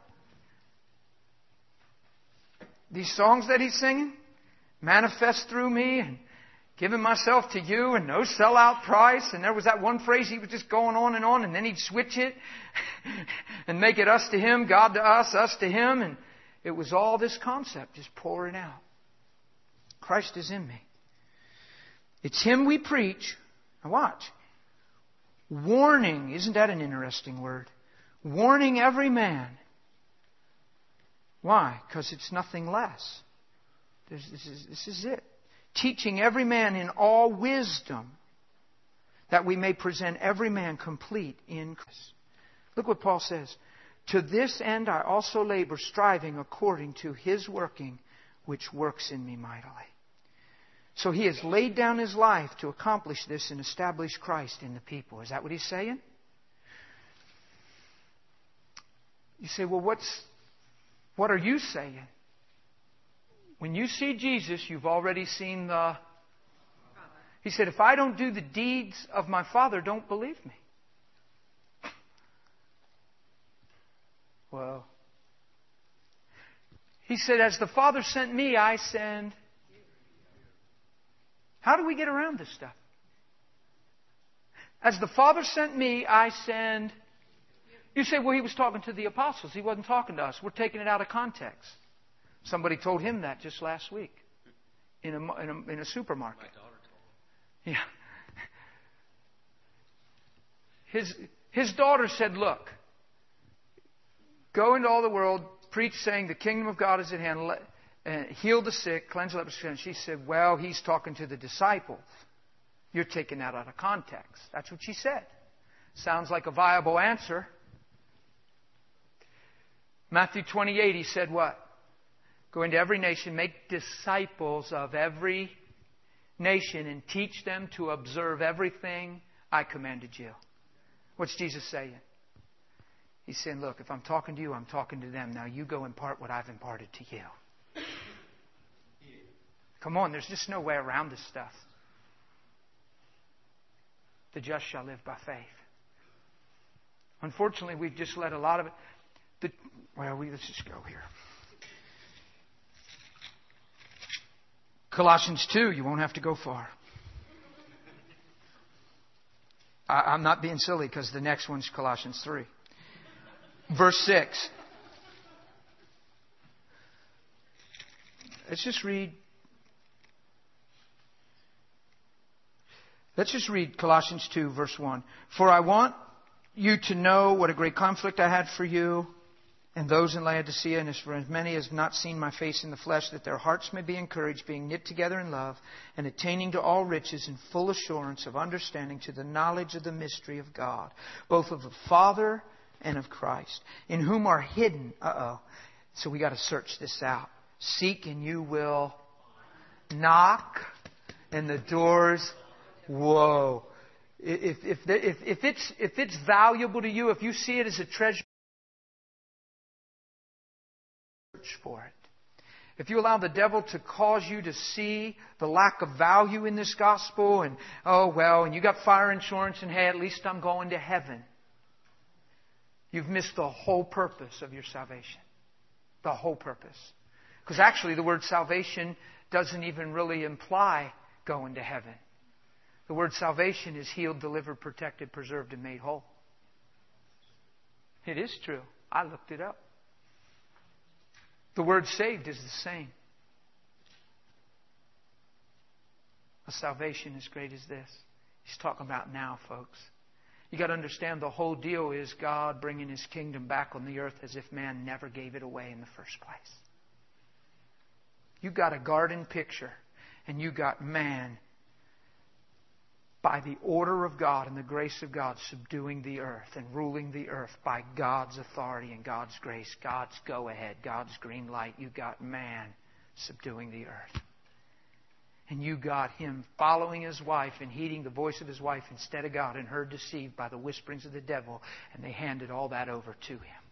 These songs that he's singing? Manifest through me and giving myself to you and no sellout price. And there was that one phrase he was just going on and on, and then he'd switch it and make it us to Him, God to us, us to Him. And it was all this concept just pouring out. Christ is in me. It's Him we preach. Now watch. Warning. Isn't that an interesting word? Warning every man. Why? Because it's nothing less. This is, this is it. Teaching every man in all wisdom, that we may present every man complete in Christ. Look what Paul says. To this end I also labor, striving according to His working, which works in me mightily. So He has laid down His life to accomplish this and establish Christ in the people. Is that what he's saying? You say, well, what's, what are you saying? When you see Jesus, you've already seen the... He said, if I don't do the deeds of my Father, don't believe me. Well, He said, as the Father sent me, I send... How do we get around this stuff? As the Father sent me, I send... You say, well, He was talking to the apostles. He wasn't talking to us. We're taking it out of context. Somebody told him that just last week in a, in a, in a supermarket. My daughter told him. Yeah. His, his daughter said, look, go into all the world, preach saying the kingdom of God is at hand, let, uh, heal the sick, cleanse leprosy. And she said, well, He's talking to the disciples. You're taking that out of context. That's what she said. Sounds like a viable answer. Matthew twenty-eight, He said what? Go into every nation, make disciples of every nation, and teach them to observe everything I commanded you. What's Jesus saying? He's saying, look, if I'm talking to you, I'm talking to them. Now you go impart what I've imparted to you. Come on, there's just no way around this stuff. The just shall live by faith. Unfortunately, we've just let a lot of it... The, well, we, let's just go here. Colossians two, you won't have to go far. I, I'm not being silly because the next one's Colossians three. Verse six. Let's just read. Let's just read Colossians two, verse one. For I want you to know what a great conflict I had for you and those in Laodicea, and as for as many as have not seen my face in the flesh, that their hearts may be encouraged, being knit together in love, and attaining to all riches and full assurance of understanding, to the knowledge of the mystery of God, both of the Father and of Christ, in whom are hidden. Uh-oh. So we got to search this out. Seek and you will knock, and the doors. Whoa. If, if, if, if, it's, if it's valuable to you, if you see it as a treasure, search for it. If you allow the devil to cause you to see the lack of value in this gospel and, oh, well, and you got fire insurance and, hey, at least I'm going to heaven. You've missed the whole purpose of your salvation. The whole purpose. Because actually the word salvation doesn't even really imply going to heaven. The word salvation is healed, delivered, protected, preserved, and made whole. It is true. I looked it up. The word saved is the same. A salvation as great as this. He's talking about now, folks. You got to understand the whole deal is God bringing His kingdom back on the earth as if man never gave it away in the first place. You got a garden picture, and you got man, by the order of God and the grace of God, subduing the earth and ruling the earth by God's authority and God's grace, God's go-ahead, God's green light. You got man subduing the earth. And you got him following his wife and heeding the voice of his wife instead of God, and her deceived by the whisperings of the devil, and they handed all that over to him.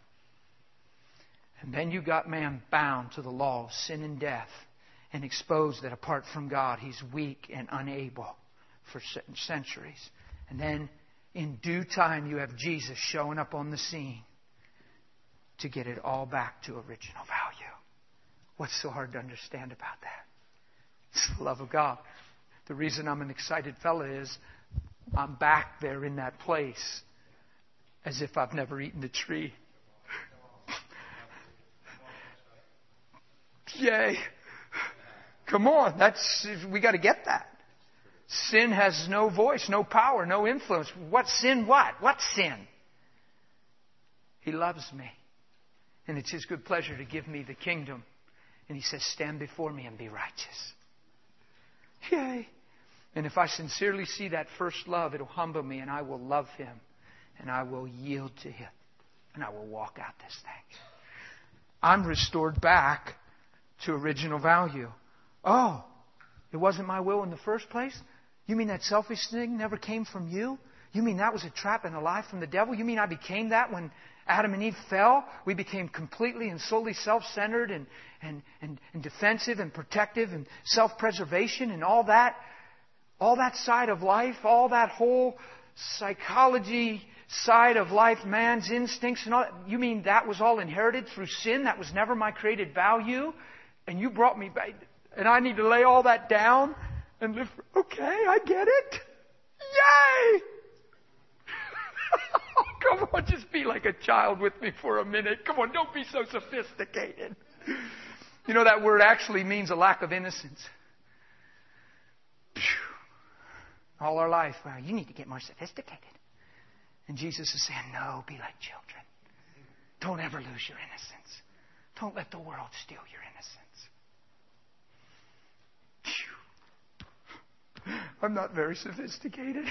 And then you got man bound to the law of sin and death and exposed that apart from God he's weak and unable for centuries. And then in due time you have Jesus showing up on the scene to get it all back to original value. What's so hard to understand about that? It's the love of God. The reason I'm an excited fella is I'm back there in that place as if I've never eaten the tree. Yay. Come on. That's, we got to get that. Sin has no voice, no power, no influence. What sin? What? What sin? He loves me. And it's His good pleasure to give me the kingdom. And He says, stand before me and be righteous. Yay. And if I sincerely see that first love, it'll humble me and I will love Him. And I will yield to Him. And I will walk out this thing. I'm restored back to original value. Oh, it wasn't my will in the first place? You mean that selfish thing never came from you? You mean that was a trap and a lie from the devil? You mean I became that when Adam and Eve fell? We became completely and solely self-centered and, and, and, and defensive and protective and self-preservation and all that. All that side of life, all that whole psychology side of life, man's instincts and all that. You mean that was all inherited through sin? That was never my created value? And you brought me back, and I need to lay all that down and live. For, okay, I get it. Yay! Come on, just be like a child with me for a minute. Come on, don't be so sophisticated. You know, that word actually means a lack of innocence. All our life, well, you need to get more sophisticated. And Jesus is saying, no, be like children. Don't ever lose your innocence. Don't let the world steal your innocence. I'm not very sophisticated.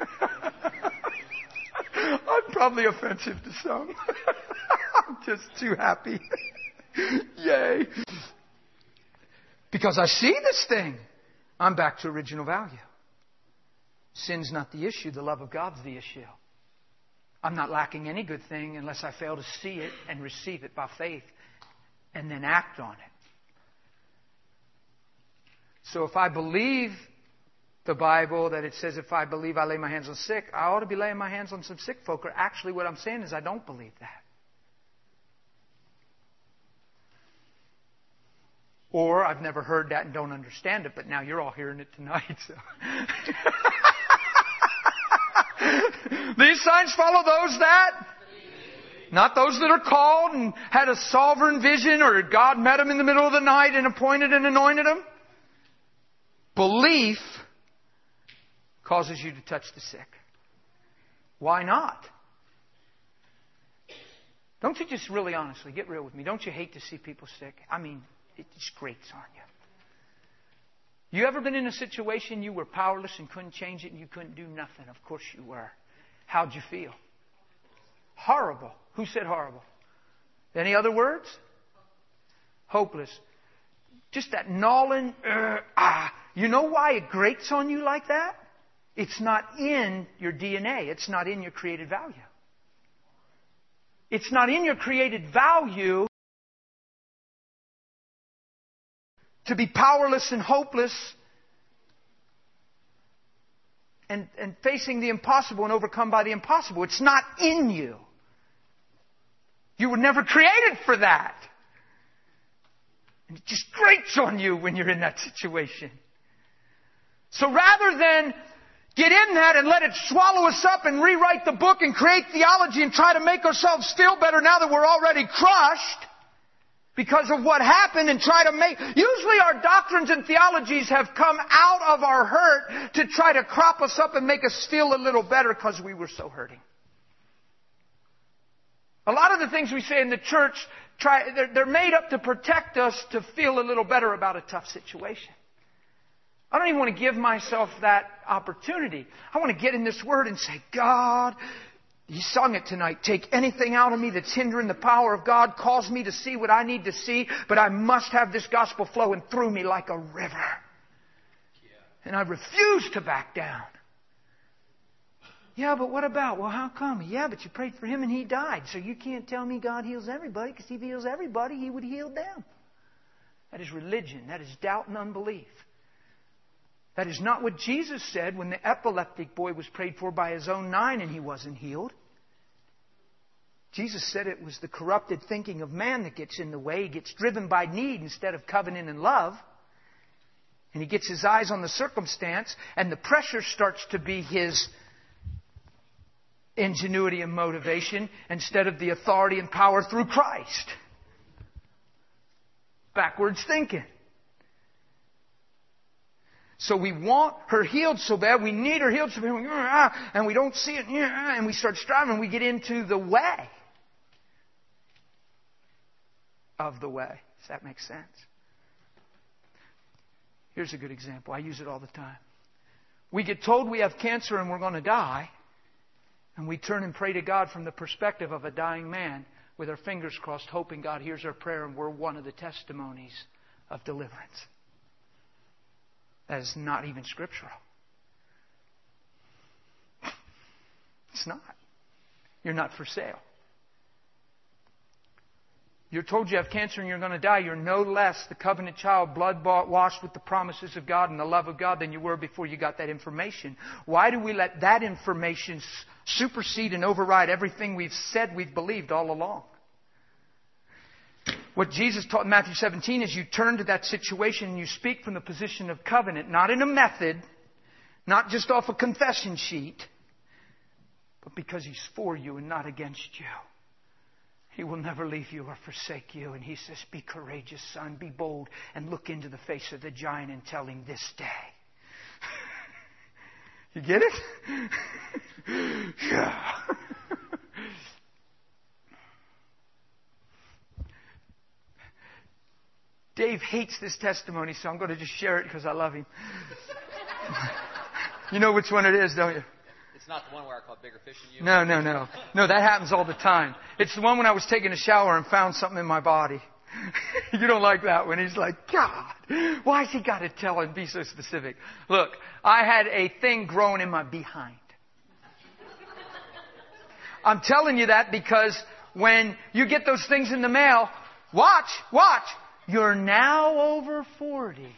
I'm probably offensive to some. I'm just too happy. Yay. Because I see this thing. I'm back to original value. Sin's not the issue. The love of God's the issue. I'm not lacking any good thing unless I fail to see it and receive it by faith and then act on it. So if I believe the Bible that it says if I believe I lay my hands on sick, I ought to be laying my hands on some sick folk. Or actually what I'm saying is I don't believe that. Or I've never heard that and don't understand it, but now you're all hearing it tonight. So. These signs follow those that? Not those that are called and had a sovereign vision or God met them in the middle of the night and appointed and anointed them. Belief causes you to touch the sick. Why not? Don't you just really honestly, get real with me, don't you hate to see people sick? I mean, it just grates on you. You ever been in a situation you were powerless and couldn't change it and you couldn't do nothing? Of course you were. How'd you feel? Horrible. Who said horrible? Any other words? Hopeless. Just that gnawing, uh, ah. You know why it grates on you like that? It's not in your D N A. It's not in your created value. It's not in your created value to be powerless and hopeless and, and facing the impossible and overcome by the impossible. It's not in you. You were never created for that. And it just grates on you when you're in that situation. So rather than get in that and let it swallow us up and rewrite the book and create theology and try to make ourselves feel better now that we're already crushed because of what happened and try to make... Usually our doctrines and theologies have come out of our hurt to try to crop us up and make us feel a little better because we were so hurting. A lot of the things we say in the church, try, they're, they're made up to protect us to feel a little better about a tough situation. I don't even want to give myself that opportunity. I want to get in this Word and say, God, you sung it tonight. Take anything out of me that's hindering the power of God. Cause me to see what I need to see. But I must have this gospel flowing through me like a river. Yeah. And I refuse to back down. Yeah, but what about? Well, how come? Yeah, but you prayed for him and he died. So you can't tell me God heals everybody, because if he heals everybody, he would heal them. That is religion. That is doubt and unbelief. That is not what Jesus said when the epileptic boy was prayed for by his own nine and he wasn't healed. Jesus said it was the corrupted thinking of man that gets in the way. He gets driven by need instead of covenant and love. And he gets his eyes on the circumstance, and the pressure starts to be his ingenuity and motivation instead of the authority and power through Christ. Backwards thinking. So we want her healed so bad. We need her healed so bad. And we don't see it. And we start striving. We get into the way of the way. Does that make sense? Here's a good example. I use it all the time. We get told we have cancer and we're going to die. And we turn and pray to God from the perspective of a dying man with our fingers crossed, hoping God hears our prayer, and we're one of the testimonies of deliverance. That is not even scriptural. It's not. You're not for sale. You're told you have cancer and you're going to die. You're no less the covenant child, blood washed with the promises of God and the love of God than you were before you got that information. Why do we let that information supersede and override everything we've said we've believed all along? What Jesus taught in Matthew seventeen is you turn to that situation and you speak from the position of covenant, not in a method, not just off a confession sheet, but because He's for you and not against you. He will never leave you or forsake you. And He says, be courageous, son, be bold, and look into the face of the giant and tell him this day. You get it? Yeah. Dave hates this testimony, so I'm going to just share it because I love him. You know which one it is, don't you? It's not the one where I caught bigger fish than you. No, no, no. No, that happens all the time. It's the one when I was taking a shower and found something in my body. You don't like that one. He's like, God, why's he got to tell and be so specific? Look, I had a thing growing in my behind. I'm telling you that because when you get those things in the mail, watch, watch. You're now over forty.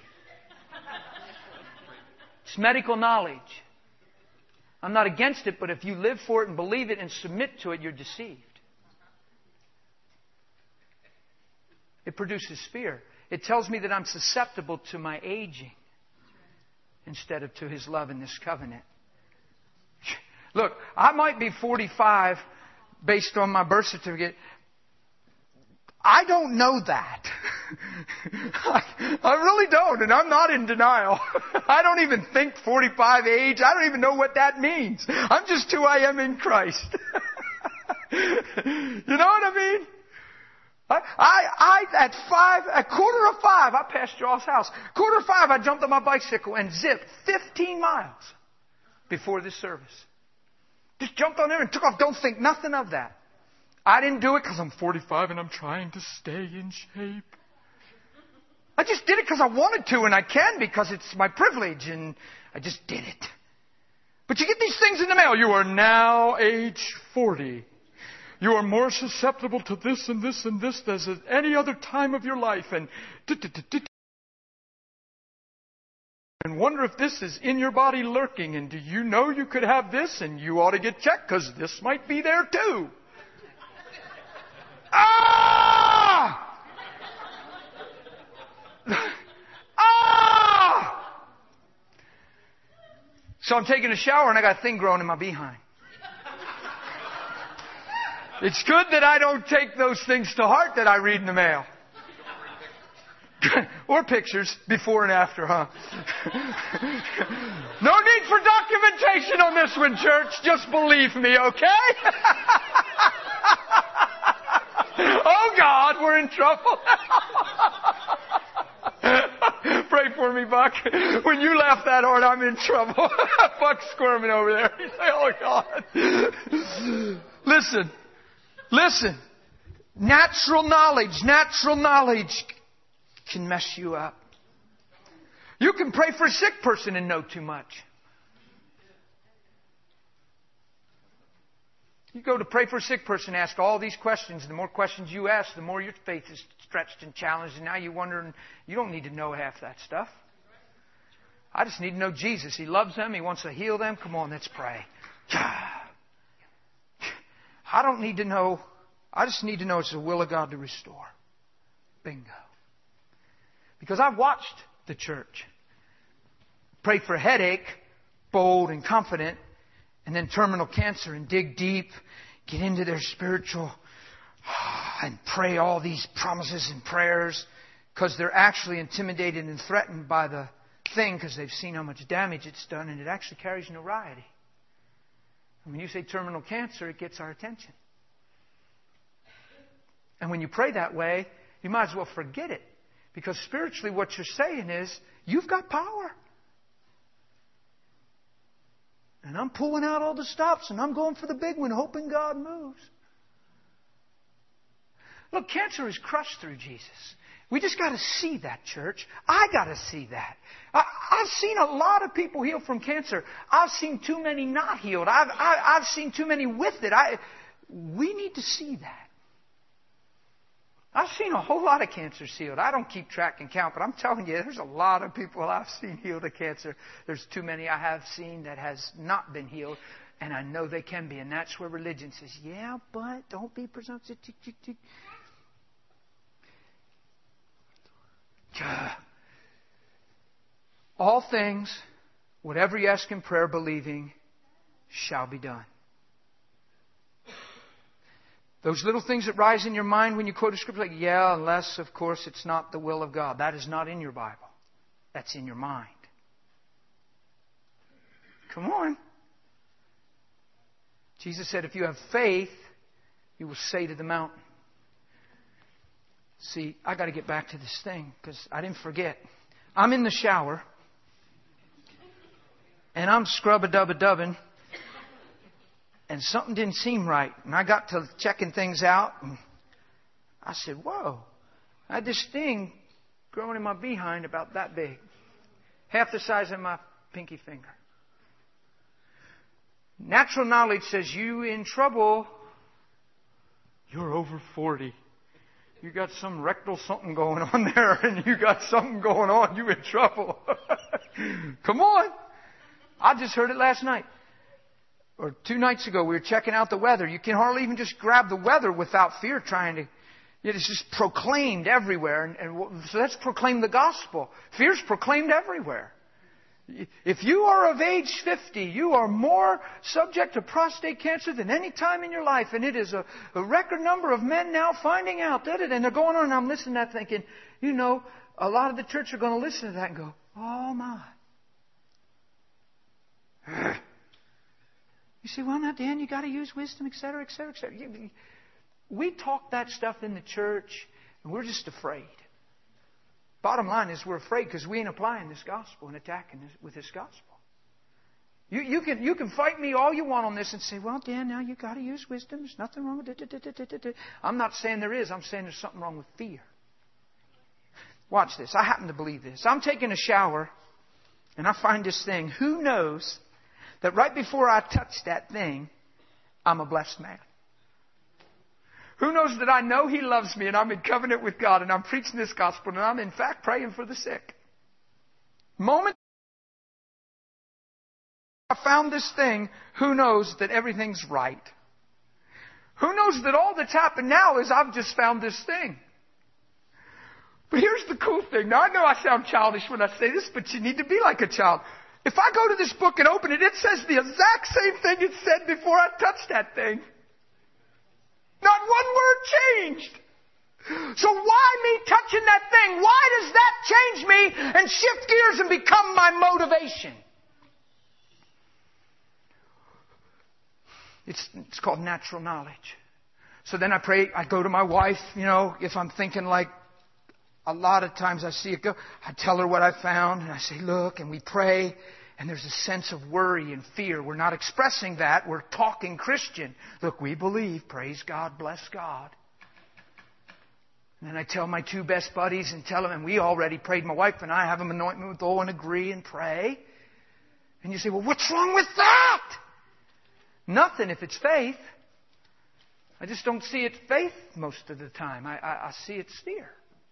It's medical knowledge. I'm not against it, but if you live for it and believe it and submit to it, you're deceived. It produces fear. It tells me that I'm susceptible to my aging instead of to His love in this covenant. Look, I might be forty-five based on my birth certificate. I don't know that. I, I really don't, and I'm not in denial. I don't even think forty-five age. I don't even know what that means. I'm just who I am in Christ. You know what I mean? I, I, I, at five, at quarter of five, I passed y'all's house. Quarter of five, I jumped on my bicycle and zipped fifteen miles before this service. Just jumped on there and took off. Don't think nothing of that. I didn't do it because I'm forty-five and I'm trying to stay in shape. I just did it because I wanted to, and I can because it's my privilege, and I just did it. But you get these things in the mail. You are now age forty. You are more susceptible to this and this and this than at any other time of your life. And and wonder if this is in your body lurking. And do you know you could have this? And you ought to get checked because this might be there too. Ah! Ah! So I'm taking a shower and I got a thing growing in my behind. It's good that I don't take those things to heart that I read in the mail. Or pictures, before and after, huh? No need for documentation on this one, church. Just believe me, okay? Oh, God, we're in trouble. Pray for me, Buck. When you laugh that hard, I'm in trouble. Buck's squirming over there. He's like, oh, God. Listen. Listen. Natural knowledge, natural knowledge can mess you up. You can pray for a sick person and know too much. You go to pray for a sick person, ask all these questions. The more questions you ask, the more your faith is stretched and challenged. And now you're wondering, you don't need to know half that stuff. I just need to know Jesus. He loves them. He wants to heal them. Come on, let's pray. I don't need to know. I just need to know it's the will of God to restore. Bingo. Because I've watched the church pray for a headache, bold and confident, and then terminal cancer and dig deep, get into their spiritual, and pray all these promises and prayers because they're actually intimidated and threatened by the thing because they've seen how much damage it's done, and it actually carries notoriety. And when you say terminal cancer, it gets our attention. And when you pray that way, you might as well forget it. Because spiritually what you're saying is, you've got power. And I'm pulling out all the stops and I'm going for the big one, hoping God moves. Look, cancer is crushed through Jesus. We just got to see that, church. I got to see that. I, I've seen a lot of people healed from cancer. I've seen too many not healed. I've, I, I've seen too many with it. I, we need to see that. I've seen a whole lot of cancers healed. I don't keep track and count, but I'm telling you, there's a lot of people I've seen healed of cancer. There's too many I have seen that has not been healed, and I know they can be. And that's where religion says, yeah, but don't be presumptuous. All things, whatever you ask in prayer, believing, shall be done. Those little things that rise in your mind when you quote a scripture, like, yeah, unless, of course, it's not the will of God. That is not in your Bible. That's in your mind. Come on. Jesus said, if you have faith, you will say to the mountain. See, I got to get back to this thing because I didn't forget. I'm in the shower and I'm scrub-a-dub-a-dubbing. And something didn't seem right. And I got to checking things out. And I said, whoa. I had this thing growing in my behind about that big. Half the size of my pinky finger. Natural knowledge says, you in trouble. You're over forty. You got some rectal something going on there. And you got something going on. You in trouble. Come on. I just heard it last night. Or two nights ago, we were checking out the weather. You can hardly even just grab the weather without fear trying to... It's just proclaimed everywhere. And, and so let's proclaim the gospel. Fear's proclaimed everywhere. If you are of age fifty, you are more subject to prostate cancer than any time in your life. And it is a, a record number of men now finding out that it. And they're going on, and I'm listening to that thinking, you know, a lot of the church are going to listen to that and go, oh my. You say, well, now, Dan, you got to use wisdom, et cetera, et cetera, et cetera. We talk that stuff in the church, and we're just afraid. Bottom line is we're afraid because we ain't applying this gospel and attacking this with this gospel. You, you can you can fight me all you want on this and say, well, Dan, now you got to use wisdom. There's nothing wrong with it. I'm not saying there is. I'm saying there's something wrong with fear. Watch this. I happen to believe this. I'm taking a shower, and I find this thing. Who knows that right before I touch that thing, I'm a blessed man? Who knows that I know He loves me and I'm in covenant with God and I'm preaching this gospel and I'm in fact praying for the sick? Moment I found this thing, who knows that everything's right? Who knows that all that's happened now is I've just found this thing? But here's the cool thing. Now I know I sound childish when I say this, but you need to be like a child. If I go to this book and open it, it says the exact same thing it said before I touched that thing. Not one word changed. So why me touching that thing? Why does that change me and shift gears and become my motivation? It's, it's called natural knowledge. So then I pray, I go to my wife, you know, if I'm thinking like a lot of times I see it go, I tell her what I found and I say, look, and we pray. And there's a sense of worry and fear. We're not expressing that. We're talking Christian. Look, we believe. Praise God. Bless God. And then I tell my two best buddies and tell them, and we already prayed. My wife and I have them anoint me with oil and agree and pray. And you say, well, what's wrong with that? Nothing if it's faith. I just don't see it faith most of the time. I, I, I see it's fear.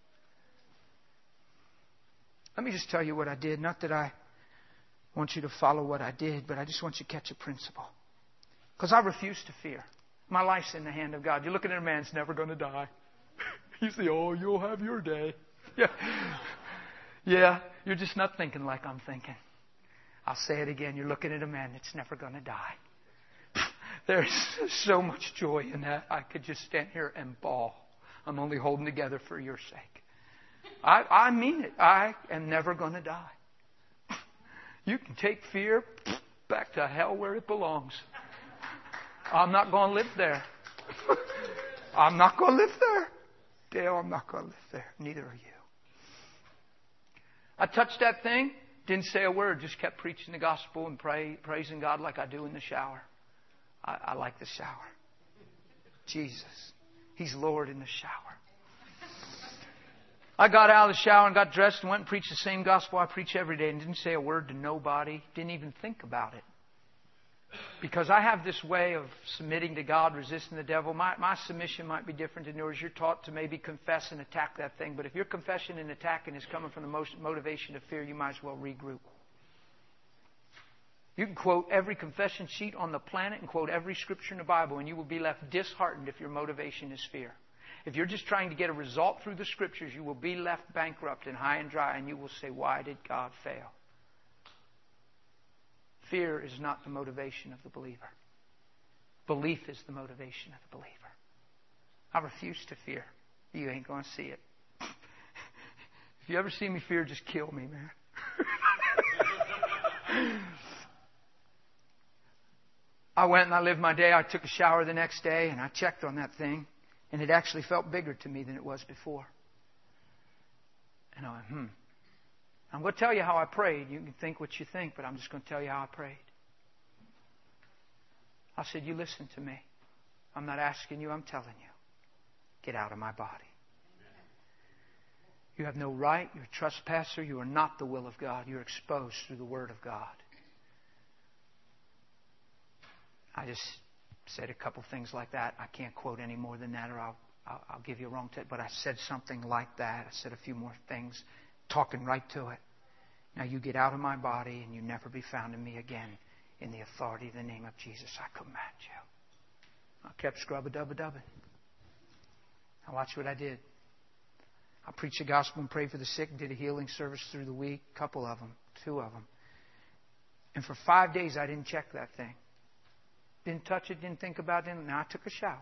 Let me just tell you what I did. Not that I want you to follow what I did, but I just want you to catch a principle. Because I refuse to fear. My life's in the hand of God. You're looking at a man that's never going to die. You say, oh, you'll have your day. Yeah. Yeah, you're just not thinking like I'm thinking. I'll say it again. You're looking at a man that's never going to die. There's so much joy in that. I could just stand here and bawl. I'm only holding together for your sake. I, I mean it. I am never going to die. You can take fear back to hell where it belongs. I'm not going to live there. I'm not going to live there. Dale, I'm not going to live there. Neither are you. I touched that thing, didn't say a word, just kept preaching the gospel and pray, praising God like I do in the shower. I, I like the shower. Jesus. He's Lord in the shower. I got out of the shower and got dressed and went and preached the same gospel I preach every day and didn't say a word to nobody. Didn't even think about it. Because I have this way of submitting to God, resisting the devil. My, my submission might be different than yours. You're taught to maybe confess and attack that thing. But if your confession and attacking is coming from the most motivation of fear, you might as well regroup. You can quote every confession sheet on the planet and quote every scripture in the Bible, and you will be left disheartened if your motivation is fear. If you're just trying to get a result through the scriptures, you will be left bankrupt and high and dry, and you will say, why did God fail? Fear is not the motivation of the believer. Belief is the motivation of the believer. I refuse to fear. You ain't going to see it. If you ever see me fear, just kill me, man. I went and I lived my day. I took a shower the next day and I checked on that thing. And it actually felt bigger to me than it was before. And I went, hmm. I'm going to tell you how I prayed. You can think what you think, but I'm just going to tell you how I prayed. I said, you listen to me. I'm not asking you, I'm telling you. Get out of my body. You have no right. You're a trespasser. You are not the will of God. You're exposed through the Word of God. I just said a couple things like that. I can't quote any more than that or I'll, I'll, I'll give you a wrong tip. But I said something like that. I said a few more things, talking right to it. Now you get out of my body and you never be found in me again. In the authority of the name of Jesus, I command you. I kept scrub-a-dub-a-dubbing. Now watch what I did. I preached the gospel and prayed for the sick, did a healing service through the week, a couple of them, two of them. And for five days I didn't check that thing. Didn't touch it, didn't think about it. Now I took a shower.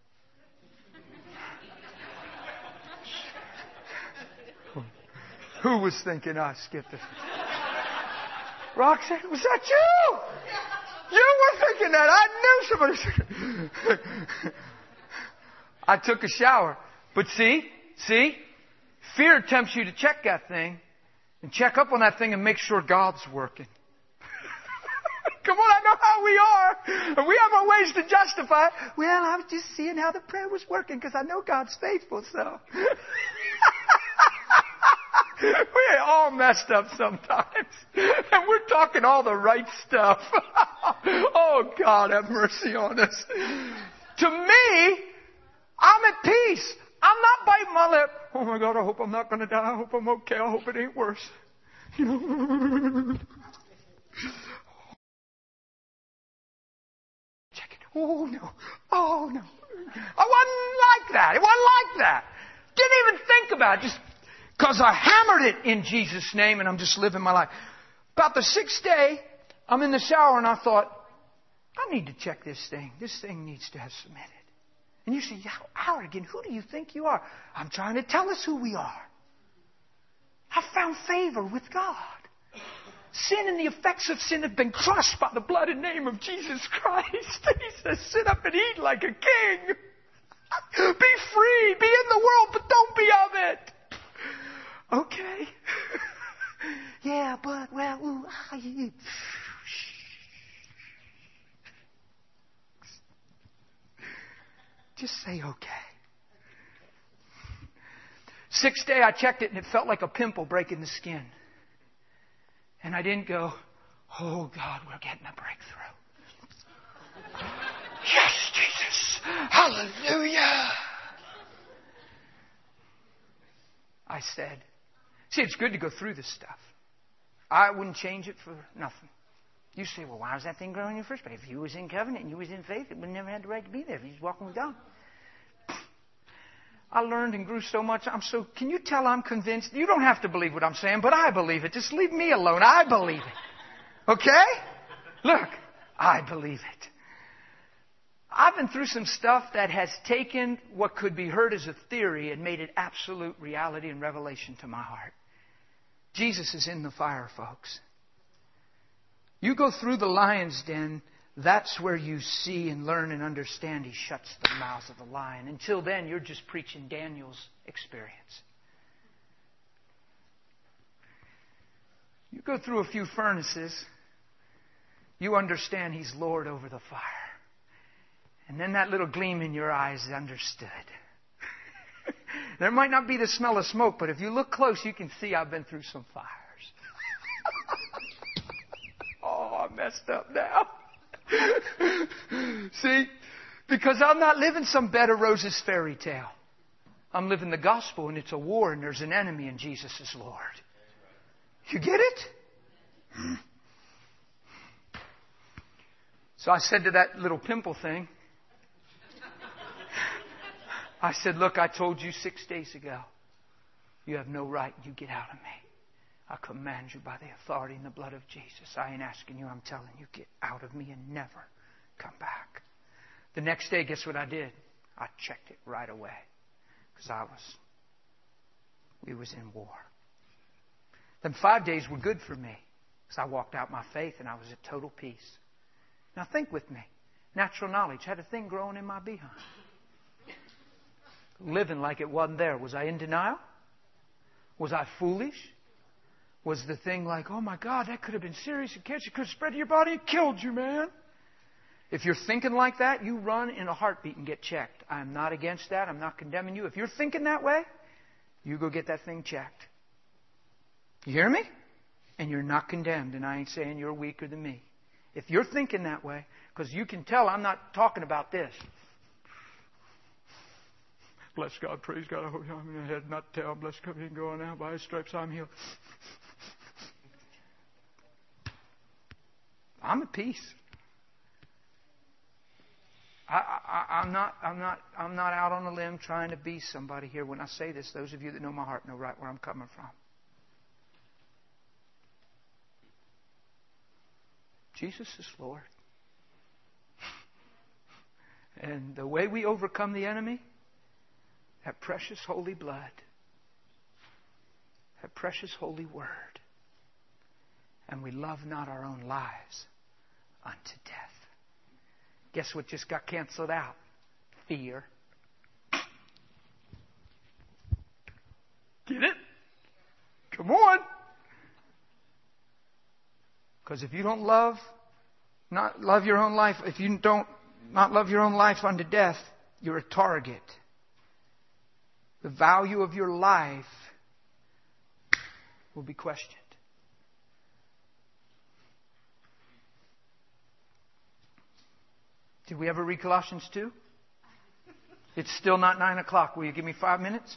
Who was thinking I skipped it? Roxanne, was that you? You were thinking that. I knew somebody was thinking. I took a shower. But see, see, fear tempts you to check that thing and check up on that thing and make sure God's working. Come on, I know how we are. And we have our ways to justify it. Well, I was just seeing how the prayer was working because I know God's faithful, so. We all messed up sometimes. And we're talking all the right stuff. Oh, God, have mercy on us. To me, I'm at peace. I'm not biting my lip. Oh, my God, I hope I'm not going to die. I hope I'm okay. I hope it ain't worse. You know? Check it. Oh, no. Oh, no. I wasn't like that. It wasn't like that. Didn't even think about it. Just because I hammered it in Jesus' name and I'm just living my life. About the sixth day, I'm in the shower and I thought, I need to check this thing. This thing needs to have submitted. And you say, Howard, again, who do you think you are? I'm trying to tell us who we are. I found favor with God. Sin and the effects of sin have been crushed by the blood and name of Jesus Christ. He says, sit up and eat like a king. Be free. Be in the world, but don't be of it. Okay. Yeah, but, well, ooh, I... Just say okay. Sixth day I checked it and it felt like a pimple breaking the skin. And I didn't go, oh God, we're getting a breakthrough. Yes, Jesus. Hallelujah. I said, see, it's good to go through this stuff. I wouldn't change it for nothing. You say, well, why was that thing growing in the first place? If you was in covenant and you was in faith, it would never had the right to be there if you was walking with God. I learned and grew so much. I'm so, can you tell I'm convinced? You don't have to believe what I'm saying, but I believe it. Just leave me alone. I believe it. Okay? Look, I believe it. I've been through some stuff that has taken what could be heard as a theory and made it absolute reality and revelation to my heart. Jesus is in the fire, folks. You go through the lion's den, that's where you see and learn and understand He shuts the mouth of the lion. Until then, you're just preaching Daniel's experience. You go through a few furnaces, you understand He's Lord over the fire. And then that little gleam in your eyes is understood. There might not be the smell of smoke, but if you look close, you can see I've been through some fires. Oh, I messed up now. See? Because I'm not living some bed of roses fairy tale. I'm living the gospel, and it's a war, and there's an enemy, and Jesus is Lord. You get it? So I said to that little pimple thing, I said, look, I told you six days ago, you have no right, you get out of me. I command you by the authority and the blood of Jesus. I ain't asking you, I'm telling you, get out of me and never come back. The next day, guess what I did? I checked it right away. Because I was, we was in war. Then five days were good for me. Because I walked out my faith and I was at total peace. Now think with me. Natural knowledge had a thing growing in my behind. Living like it wasn't there. Was I in denial? Was I foolish? Was the thing like, oh my God, that could have been serious and cancer could have spread to your body and killed you, man. If you're thinking like that, you run in a heartbeat and get checked. I'm not against that. I'm not condemning you. If you're thinking that way, you go get that thing checked. You hear me? And you're not condemned. And I ain't saying you're weaker than me. If you're thinking that way, because you can tell I'm not talking about this. Bless God, praise God. I hope I'm in the head, not tail. Bless God, ain't going out. By His stripes I'm healed. I'm at peace. I, I, I'm not. I'm not. I'm not out on a limb trying to be somebody here. When I say this, those of you that know my heart know right where I'm coming from. Jesus is Lord, and the way we overcome the enemy. That precious holy blood. That precious holy word. And we love not our own lives unto death. Guess what just got canceled out? Fear. Get it? Come on. Because if you don't love, not love your own life, if you don't not love your own life unto death, you're a target. The value of your life will be questioned. Did we ever read Colossians two? It's still not nine o'clock. Will you give me five minutes?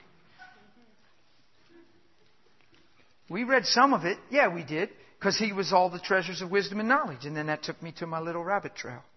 We read some of it. Yeah, we did. Because he was all the treasures of wisdom and knowledge. And then that took me to my little rabbit trail.